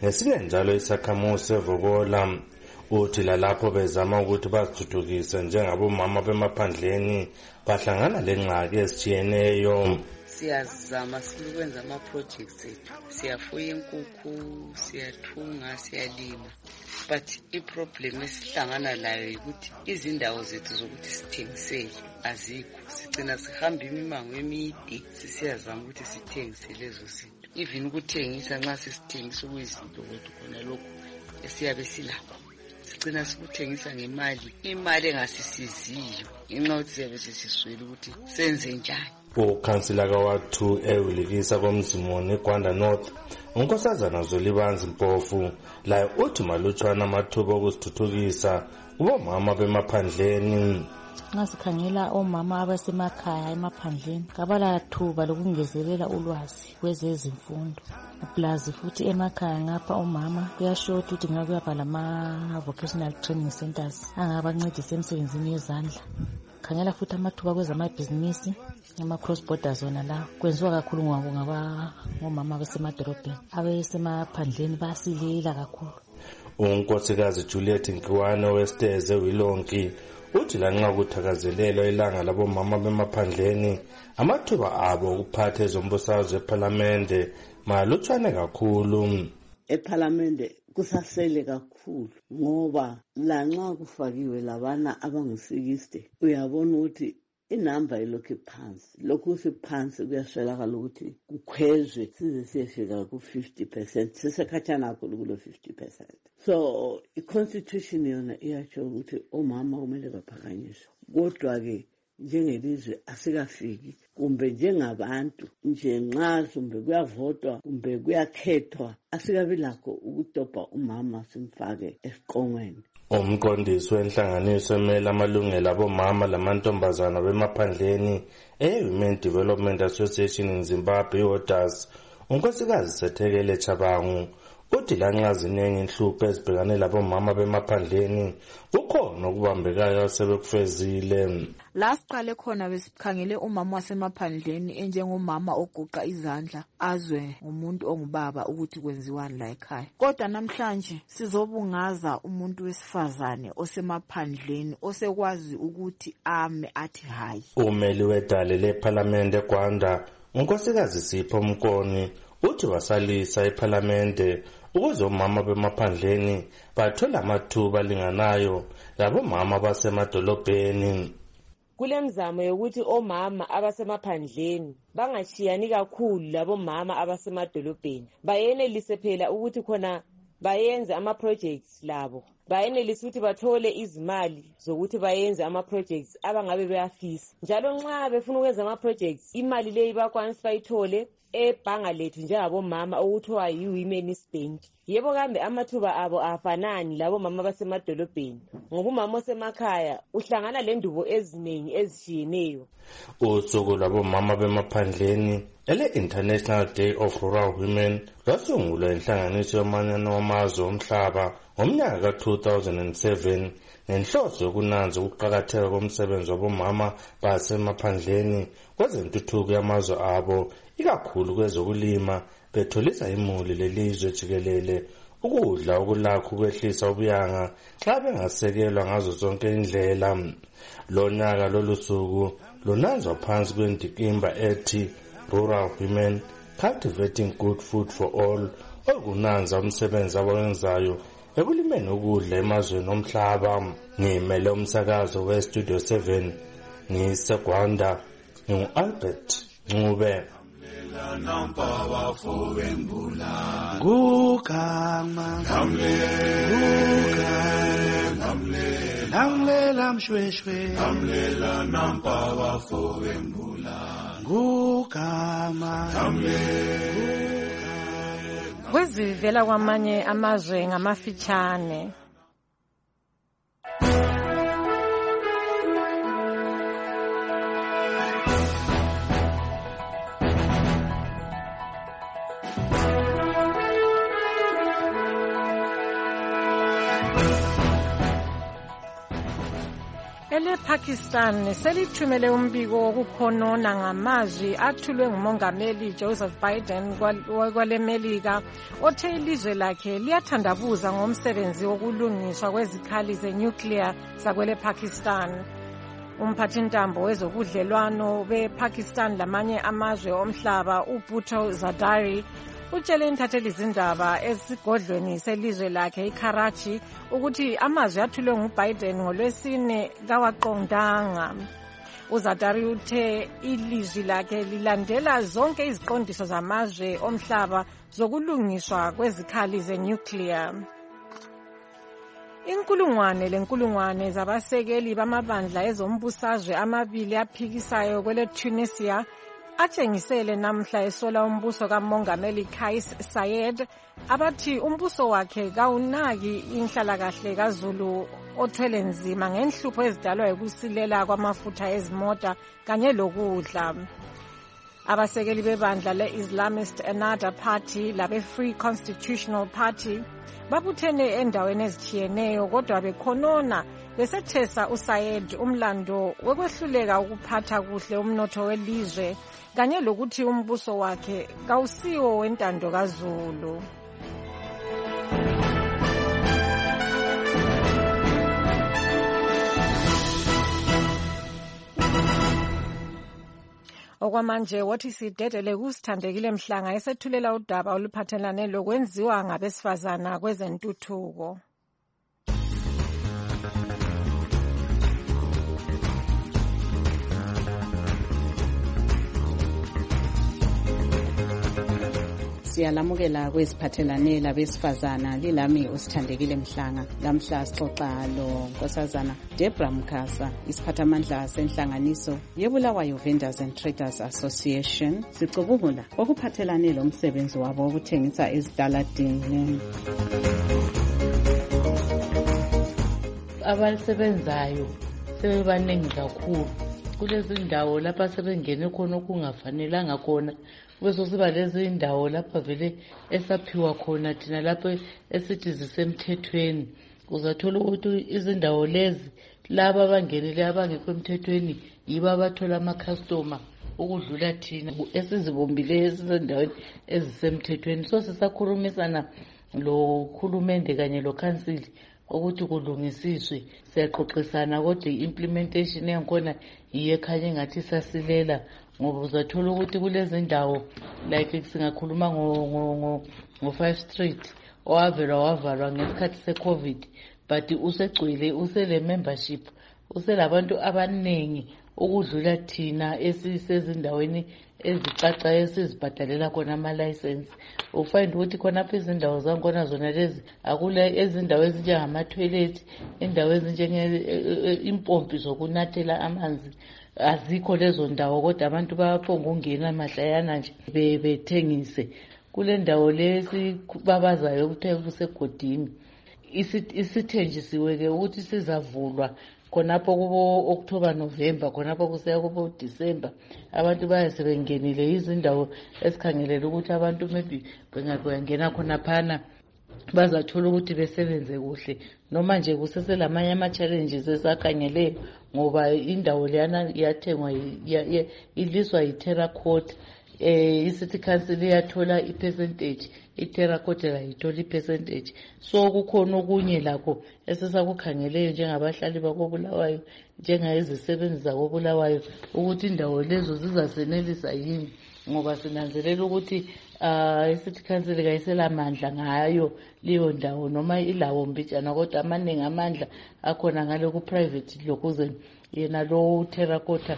ngesinye njalo isakhamuzi sevokola. Uthi lalapho bezama ukuthi bazithuthukise njengabomama bemaphandleni bahlangana lengxaki ezitshiyeneyo. Siyazama sikwenza ama-projects ethu, siyafuya inkukhu, siyathunga, siyalima, but i-problem esihlangana layo ukuthi izindawo zethu zokuthi sithengisele azikho. Sigcina sihamba imimango emide sisiyazama ukuthi sithengise lezo zinto. Even ukuthengisa nxa sisithengisa okuyizinto kodwa khona lokho esiyabe silapho sigcina sikuthengisa ngemali, imali engasisiziyo ngenxa yokuthi siyabe sesiswele ukuthi senze njani. Ukhansila kaWard two ewulikisa komzimoni eGwanda North unkosazana Zolibanzi Mpofu laye uthi malutshwana amathuba okuzithuthukisa kubomama bemaphandleni. Nxa sikhangela omama abasemakhaya emaphandleni kabala thuba lokungezelela ulwazi kwezezimfundo. Plus futhi emakhaya ngapha omama kuyashota ukuthi ngabe kuyaba lama vocational training centers angabancedisa emsebenzini yezandla. Khangela futhi amathuba kwezamabhizinisi ama cross border zona la kwenziwa kakhulu ngabo ngaba ngomama besemadolobheni. Abesemaphandleni basilela kakhulu. Unkosikazi Juliet Nkiwane westeze Wilonki uthi lanxa kuthakazelelwa ilanga labomama bemaphandleni amathuba abo okuphatha ezombusazwe eParliamente malutshwane kakhulu. EParliamente kusasele kakhulu ngoba lanxa kufakiwe labana abangu sixty uyabona ukuthi inamba ilokhu phansi. Lokhu siphansi kuyaswelakala ukuthi kukhwezwe size siyefika ku fifty percent. Sisekhatshana kakhulu kulo fifty percent. So i-constitution yona iyatsho ukuthi omama kumele baphakanyiswe. Kodwa ke njengelizwe asikafiki kumbe njengabantu nje nxa kumbe kuyavotwa kumbe kuyakhethwa asikabi lakho ukudobha umama simfake esiqongweni. Umqondisi wenhlanganiso emele amalungelo abomama lamantombazana bemaphandleni e-Women Development Association in Zimbabwe iWODAS unkosikazi Sethekele Chabangu uthi lanxa ziningi inhlupho ezibhekane labomama bemaphandleni kukhona okubambekayo sebekufezile. La siqale khona besikhangele umama wasemaphandleni enjengomama oguqa izandla azwe umuntu ongubaba ukuthi kwenziwani la ekhaya. Kodwa namhlanje sizobungaza umuntu wesifazane osemaphandleni osekwazi ukuthi ame athi hayi. Umeli wedale leParliament eGwanda unkosikazi Sipho Mkoni uthi wasalisa eParliamente ukuze omama bemaphandleni bathola amathuba alinganayo labomama basemadolobheni. Kulemzamo yokuthi omama abasemaphandleni bangashiyani kakhulu labomama abasemadolobheni. Bayenelise phela ukuthi khona bayenze ama projects labo. Bayenelise ukuthi bathole izimali zokuthi bayenze ama projects abangabe beyafisa. Njalo nxa befuna ukwenza ama projects imali leyi bakwanisa bayithole ebhanga lethu njengabomama okuthiwa yi-Women's Bank. Yebo kambe amathuba abo afanani labo mama basemadolobheni ngoba umama osemakhaya uhlangana lendubo eziningi ezishiyeneyo. Usuku lwabomama bemaphandleni ele-International Day of Rural Women lwasungulwa inhlanganiso yomanyano wamazwe omhlaba ngomnyaka ka two thousand seven ngenhloso yokunanza ukuqakatheka komsebenzi wabomama basemaphandleni kwezentuthuko yamazwe abo ikakhulu kwezokulima betholisa imuli lelizwe jikelele ukudla okulakho ukwehlisa ubuyanga xa bengasekelwa ngazo zonke indlela. Lo nyaka lolu suku lunanzwa phansi kwendikimba ethi Rural Women Cultivating Good Food for All okunanza umsebenzi abawenzayo ekulimeni ukudla emazweni omhlaba. Ngimele umsakazo weStudio seven ngiseGwanda ngu-Albert Ncube. Gugama Lamlela mshweshwe Lamlela nampa wafowembula Gugama Kwezivela kwamanye amazwe ngamafitshane. ElePakistan selithumele umbiko wokukhonona ngamazwi athulwe ngumongameli Joseph Biden kwalemelika othe ilizwe lakhe liyathandabuza ngomsebenzi wokulungiswa kwezikhali zenuclear zakwelePakistan. Umphathintambo wezobudlelwano bePakistan lamanye amazwe omhlaba uBhutto Zardari utshele intatheli zindaba esigodlweni selizwe lakhe iKarachi ukuthi amazwi athulwe nguBiden ngolwesine kawaqondanga. uZardari uthe ilizwi lakhe lilandela zonke iziqondiso zamazwe omhlaba zokulungiswa kwezikhali zenuclear. Inkulungwane lenkulungwane zabasekeli bamabandla ezombusazwe amabili aphikisayo kwele Tunisia atshengisele namhla esola umbuso kamongameli Kais Saied abathi umbuso wakhe kawunaki inhlalakahle kaZulu othwele nzima ngenhlupho ezidalwa ukusilela kwamafutha ezimota kanye lokudla. Abasekeli bebandla le-Islamist Ennahda Party labe-Free Constitutional Party babuthene endaweni ezithiyeneyo kodwa bekhonona besethesa uSayed umlando wekwehluleka ukuphatha kuhle umnotho welizwe kanye lokuthi umbuso wakhe kawusiwo wentando kaZulu. Okwamanje wothi sidedele kusithandekile Mhlanga esethulela udaba oluphathelane lokwenziwa ngabesifazana kwezentuthuko. Siyalamukela kweziphathelane labesifazana lilami usithandekile Mhlanga. Lamhla sixoxa lo Nkosazana Debra Mkhasa isiphathamandla senhlanganiso yeBulawayo Vendors and Traders Association sicubungula okuphathelane lo msebenzi wabo wokuthengisa ezitaladini. Abasebenzayo sebebaningi kakhulu kulezi ndawo lapha sebengene khona okungafanelanga khona. Bese siba lezi indawo lapha vele esaphiwa khona thina lapha esithi zisemthethweni. Uzathola ukuthi izindawo lezi laba abangenele abangekho emthethweni yibo abathola ama customer ukudlula thina esizibombile esizendaweni ezisemthethweni. So sisakhulumisana lo khulumende kanye lo council ukuthi kulungisiswe. Siyaxoxisana kodwa implementation yakhona iye khanye ngathi sasilela ngoba uzathola ukuthi kulezi ndawo like singakhuluma ngo ngo ngo five street owavela wavalwa ngesikhathi seCovid but usegcwele usele membership uselabantu abaningi ukudlula thina esisezindaweni ezicaca esizibhadalela khona ama license. Ufind ukuthi khona apha izindawo zakhona zona lezi akula ezindawo ezinjengama toilet indawo ezinjenge impompi zokunathela amanzi azikho lezo ndawo kodwa abantu bayaphonga ungena mahlayana nje bethengise kule ndawo lesi babazayo ukuthi kusegodini isithenjisiwe ke ukuthi sizavulwa khonapho kubo October November khonapho kuseya kubo December. Abantu bayasebengenile izindawo esikhangelela ukuthi abantu maybe bengakuyangena khona phana bazathola ukuthi besebenze kuhle noma nje kuseselamanye ama challenges esakhangele ngoba indawo leyana iyathengwa iliswa yiTerracotta. eh iCity Council iyathola ipercentage iTerracotta layithola ipercentage. So kukhona okunye lakho esisakukhangeleyo njengabahlali bakoBulawayo njengayizisebenzi zakoBulawayo ukuthi indawo lezo zizasenelisa yini ngoba sinanzelela ukuthi ah iCity Council kayisela amandla ngayo leyo ndawo noma ilawo mbijana kodwa amaningi amandla akhona ngale ku private lokuze yena lo Terracotta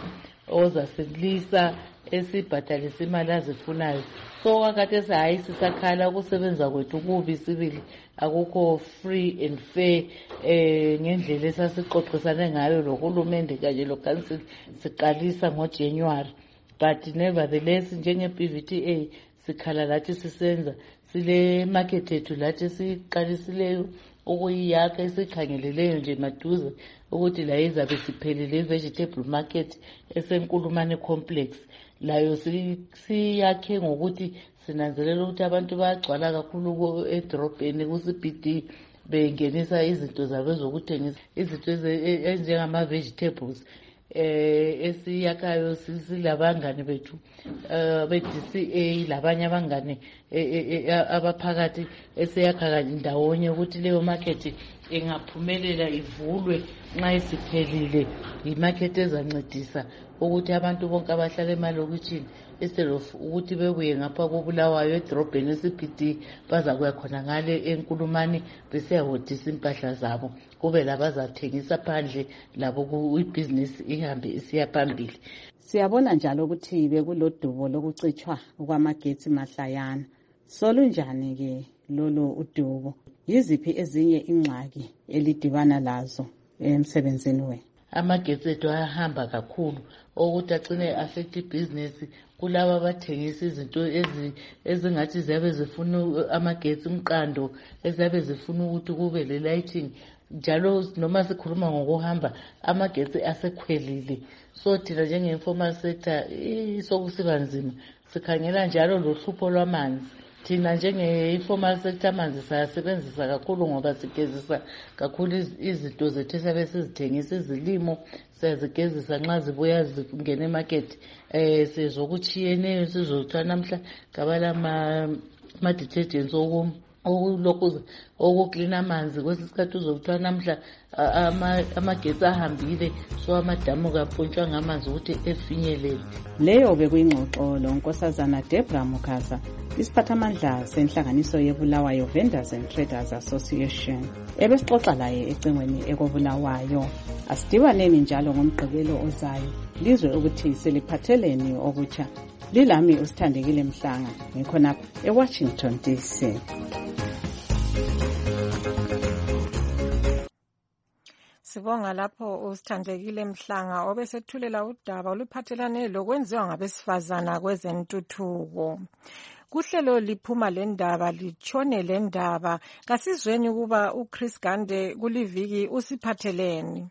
ozasilisa esibhadalisa imali azifunayo. So wakati hayi sisakhala ukusebenza kwethu kubi sibili akukho free and fair eh ngendlela esasixoxisane ngayolohulumende kanye lo council siqalisa ngoJanuary but nevertheless njenge P V T A sikhala lathi sisenza sile market ethu lathi siqalisileyo ukuyiyakha esikhangeleleyo nje maduze ukuthi la izabe siphelele vegetable market esenkulumane complex layo siyakhe ngokuthi sinanzelela ukuthi abantu bayagcwala kakhulu edrobheni ku C B D bengenisa izinto zabo zokuthengisa izinto ezinjengama-vegetables eh esiyakayo silabangane bethu be-D C A labanye abangane abaphakathi esiyakha kanye ndawonye ukuthi leyo market ingaphumelela ivulwe nxa isiphelile imarket ezancedisa ukuthi abantu bonke abahlala emalokitshini instead of ukuthi bebuye ngapha koBulawayo edrobheni esipiti bazakuya khona ngale enkulumani besiyahodisa impahla zabo kube labazathengisa phandle labo ibhizinisi ihambe isiya phambili. Siyabona njalo ukuthi bekulodubo lokucitshwa kwamagetsi mahlayana. Solunjani ke lolo udubo? Yiziphi ezinye ingxaki elidibana lazo emsebenzini we? Amagetsi ethu ayahamba kakhulu ukuthi agcine affect ibhizinisi kulabo abathengisa izinto ezingathi ziyabe zifuna amagetsi umqando eziyabe zifuna ukuthi kube le lighting njalo noma sikhuluma ngokuhamba amagetsi asekhwelile. So thina njenge-informal sector sokusiba nzima sikhangela njalo lohlupho lwamanzi. Thina njenge-informal sector amanzi sayasebenzisa kakhulu ngoba sigezisa kakhulu izinto zethu esabe sizithengisa izilimo siyazigezisa nxa zibuya zingena emarket eh sizokuchiyeneyo sizothiwa namhla ngabala ama-detergents okulokhu okuklina amanzi kwesisikhathi uzokuthiwa namhla amagetsi ahambile so amadamu kapontshwa ngamanzi ukuthi efinyelele. Leyo bekuyingxoxo lonkosazana Deborah Mukasa isiphathamandla senhlanganiso yeBulawayo Vendors and Traders Association ebesixoxa laye ecingweni ekoBulawayo. Asidibaneni njalo ngomgqibelo ozayo lizwe ukuthi seliphatheleni okutsha. Lilami usithandekile Mhlanga ngikhona eWashington D C. Sibonga lapho usithandekile Mhlanga obesethulela udaba oluphathelane lokwenziwa ngabesifazana kwezentuthuko. Kuhlelo liphuma lendaba litshone lendaba kasizweni kuba uChris Gande kuliviki usiphatheleni.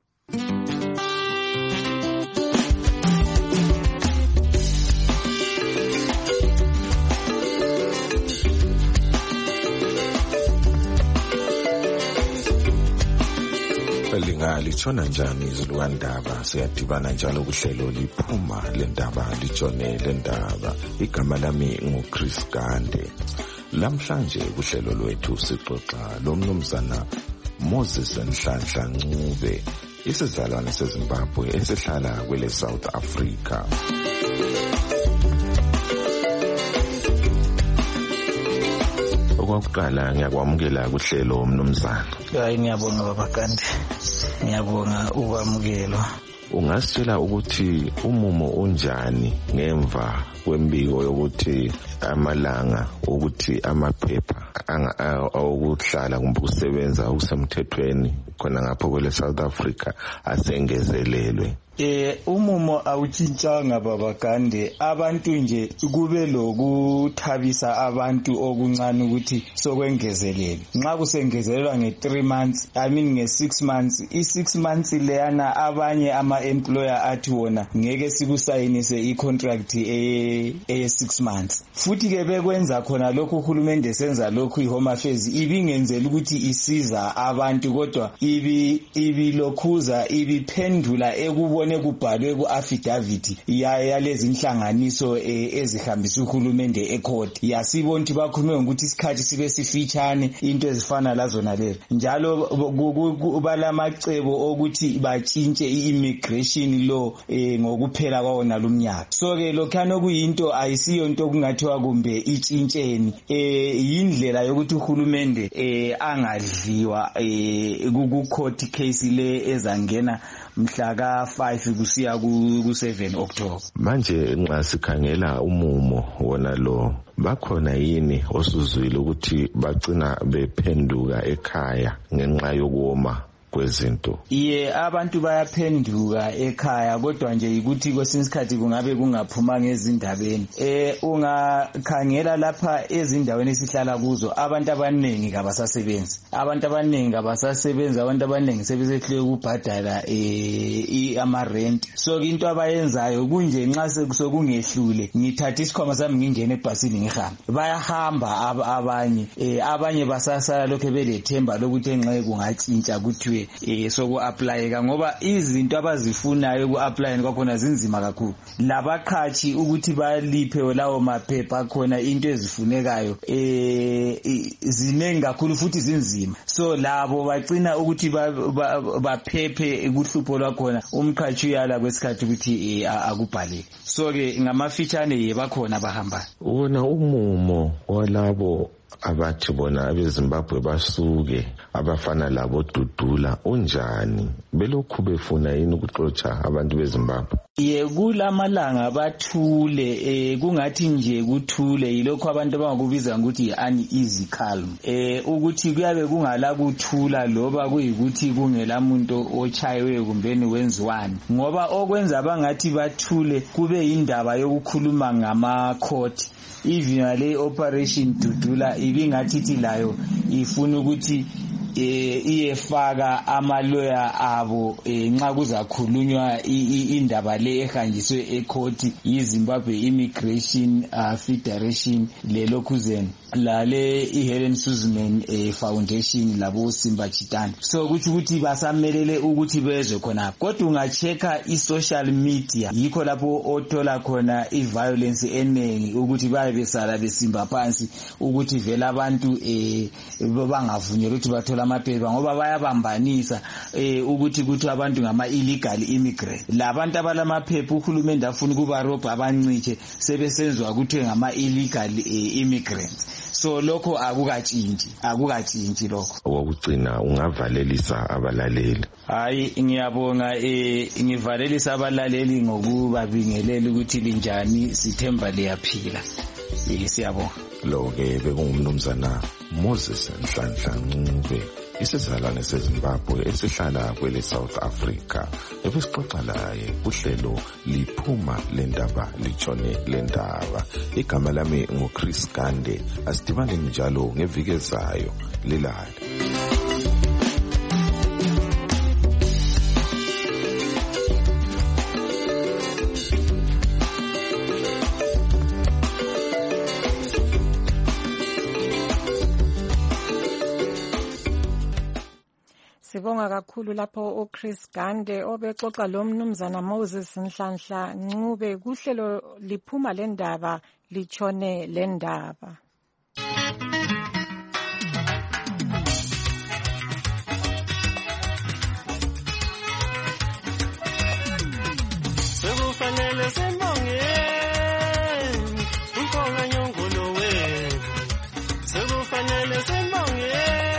Lingalitshona njani izilukandaba siyadibana njalo kuhlelo liphuma lendaba litshone lendaba. Igama lami nguChris Gande. Lamhlanje kuhlelo lwethu sixoxa lomnumzana Moses Nhlanhla Ncube isizalwane seZimbabwe esihlala kwele South Africa. Okokuqala ngiyakwamukela kuhlelo mnumzana. Hayi ngiyabonga baba Gande. Ngiyabonga ukwamukelwa. Ungasitshela ukuthi umumo unjani ngemva kwembiko yokuthi amalanga ukuthi amaphepha okuhlala kumbe ukusebenza ukusemthethweni khona ngapho kwele South Africa asengezelelwe? Eh umumo awutshintshanga baba Gande, abantu nje kube lokuthabisa abantu okuncane ukuthi sokwengezelele. Nxa kusengezelelwa nge three months, I mean nge six months, i six months leyana abanye ama employer athi wona ngeke sikusayinise i contract e e six months. Futhi ke bekwenza khona lokho uhulumende senza lokho iHome Affairs ibingenzela ukuthi isiza abantu kodwa ibi ibilokhuza ibiphendula ekubone kubhalwe ku-affidavit yalezi inhlanganiso ezihambisa uhulumende ecourt. Yasibona ukuthi bakhulume ngokuthi isikhathi sibe sifitshane into ezifana lazona lezo. Njalo balamacebo okuthi batshintshe i-immigration law ngokuphela kwawona lumnyaka. So ke lokhana okuyinto ayisiyo into kungathiwa kumbe itshintsheni, yindlela yokuthi uhulumende angadliwa ku court case le ezangena mhla ka five kusiya ku seven October. Manje nxa sikhangela umumo wona lo bakhona yini osuzwile ukuthi bagcina bephenduka ekhaya ngenxa yokuoma kwezinto. Ye abantu bayaphenduka ekhaya kodwa nje ukuthi kwesinye isikhathi kungabe kungaphuma ngezindabeni. Eh ungakhangela lapha ezindaweni esihlala kuzo abantu abaningi kabasasebenzi. Abantu abaningi kabasasebenzi, abantu abaningi sebesehlule ukubhadala eh ama rent. So into abayenzayo kunje nxa sokungehlule ngithatha isikhwama sami ngingene ebhasini ngihamba. Bayahamba abanye eh abanye basasala lokho belethemba lokuthi enxe kungatshintsha kuthiwe eh soku applyeka ngoba izinto abazifunayo ku apply kwakhona zinzima kakhulu. Labaqhathi ukuthi baliphe lawo maphepha khona into ezifunekayo eh zinengi kakhulu futhi zinzima. So labo bacina ukuthi baphephe ukuhlupho lwakhona umqhathi uyala kwesikhathi ukuthi akubhaleke. So ke ngamafitshane yebakhona bahamba. Wona umumo walabo abathi bona abeZimbabwe basuke abafana labo Dudula unjani belokhu befuna yini ukuxotsha abantu beZimbabwe? Ye kulamalanga bathule eh kungathi nje kuthule yilokho abantu abangakubiza ukuthi uneasy calm eh ukuthi kuyabe kungala kuthula loba kuyikuthi kungela muntu ochayiwe kumbeni wenziwani ngoba okwenza abangathi bathule kube indaba yokukhuluma ngama court. Even le operation Dudula ibingathithi layo ifuna ukuthi eh iyefaka amalawyer abo nxa kuzakhulunywa indaba le ehanjiswe ecourt yiZimbabwe Immigration Federation lelokhuzeni lale iHelen Suzman Foundation labo Simba Chitani. So kuthi ukuthi basamelele ukuthi bezwe khona kodwa ungacheka iSocial media yikho lapho othola khona iviolence enengi ukuthi baye besala besimba phansi ukuthi vela abantu eh bangavunyelwa ukuthi bathola amaphepha ngoba bayabambanisa eh ukuthi kuthi abantu ngama illegal immigrant. Labantu abalamaphepha uhulumende afuna kuba robha abanciche sebesenzwa ukuthi ngama illegal immigrants. So lokho akukatshintshi akukatshintshi lokho. Okugcina ungavalelisa abalaleli. Hayi ngiyabonga eh ngivalelisa abalaleli ngokuba bingelela ukuthi linjani sithemba liyaphila. Eh siyabonga. Lo ke bekungumnumzana Moses Nhlanhla Ncube isizalwane seZimbabwe esihlala kwele South Africa ebesixoxa laye kuhlelo liphuma lendaba litshone lendaba. Igama lami nguChris Gande. Asidibane njalo ngeviki ezayo lilale. Sibonga kakhulu lapho uChris Gande obexoxa lo mnumzana Moses Nhlanhla Ncube kuhlelo liphuma lendaba litshone lendaba. Sekufanele sembonge umphonga nyongolo we. Sekufanele sembonge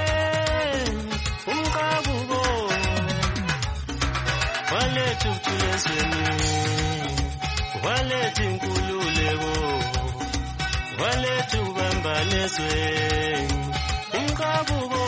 Walethu tulesweni walethu inkululeko walethu bambaneswe umqabuko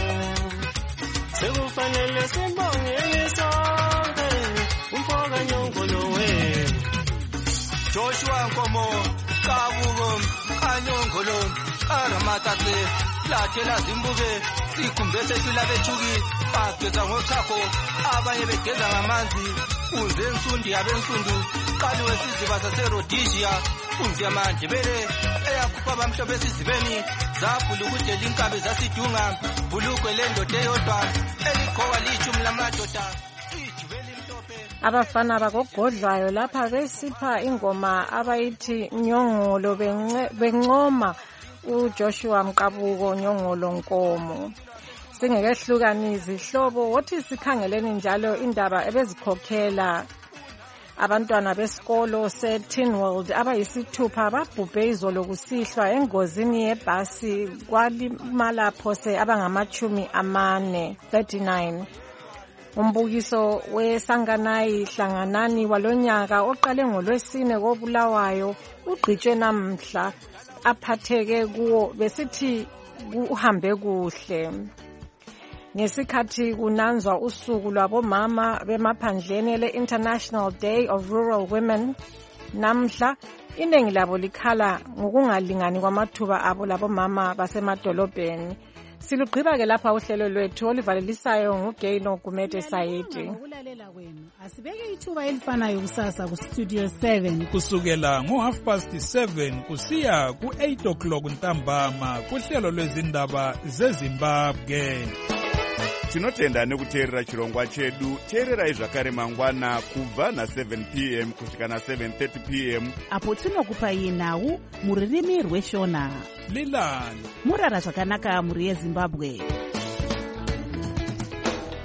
sekufanele simbongeni sonke umfoka nyongolo we Joshua Nkomo Qabuko Kanyongolo Aramatate lathela zimbuke sikumbese silabethuki bageza ngochapho abanye begeza ngamanzi unze insundi yabensundu qali wesiziba saseRhodesia unze amandebele eyakhupha abamhlophe esizibeni zabhula ukudela inkabi zasidunga bulukwe lendoda eyodwa eliqhoka lichumi lamadoda ijubeli mhlophe. Abafana bakogodlwayo lapha besipha ingoma abayithi Nyongolo bencoma uJoshua Mqabuko Nyongolo Nkomo. Singekehlukanizi hlobo wothi sikhangeleni njalo indaba ebezikhokhela abantwana besikolo seTeen World abayisithupha babhubhe izolo kusihlwa engozini yebhasi kwalimala phose abangamachumi amane thirty-nine. Umbukiso weSanganayi Hlanganani walonyaka oqale ngolwesine koBulawayo ugqitshwe namhla aphatheke kuwo besithi uhambe kuhle. ngesikhathi kunanzwa usuku lwabomama bemaphandleni le-International Day of Rural Women. Namhla iningi labo likhala ngokungalingani kwamathuba abo labomama basemadolobheni. Silugqiba ke lapha uhlelo lwethu olivalelisayo nguGayno Gumede Saidi. Ukulalela kwenu asibeke ithuba elifanayo kusasa ku Studio seven kusukela ngo half past seven kusiya ku eight o'clock ntambama kuhlelo lwezindaba zeZimbabwe. Tinotenda nekuteerera chirongwa chedu. Teererai zvakare mangwana kubva na seven p m kusvika na seven thirty p m apo tinokupai nhau mururimi rweshona. Lilani murara zvakanaka muri yeZimbabwe.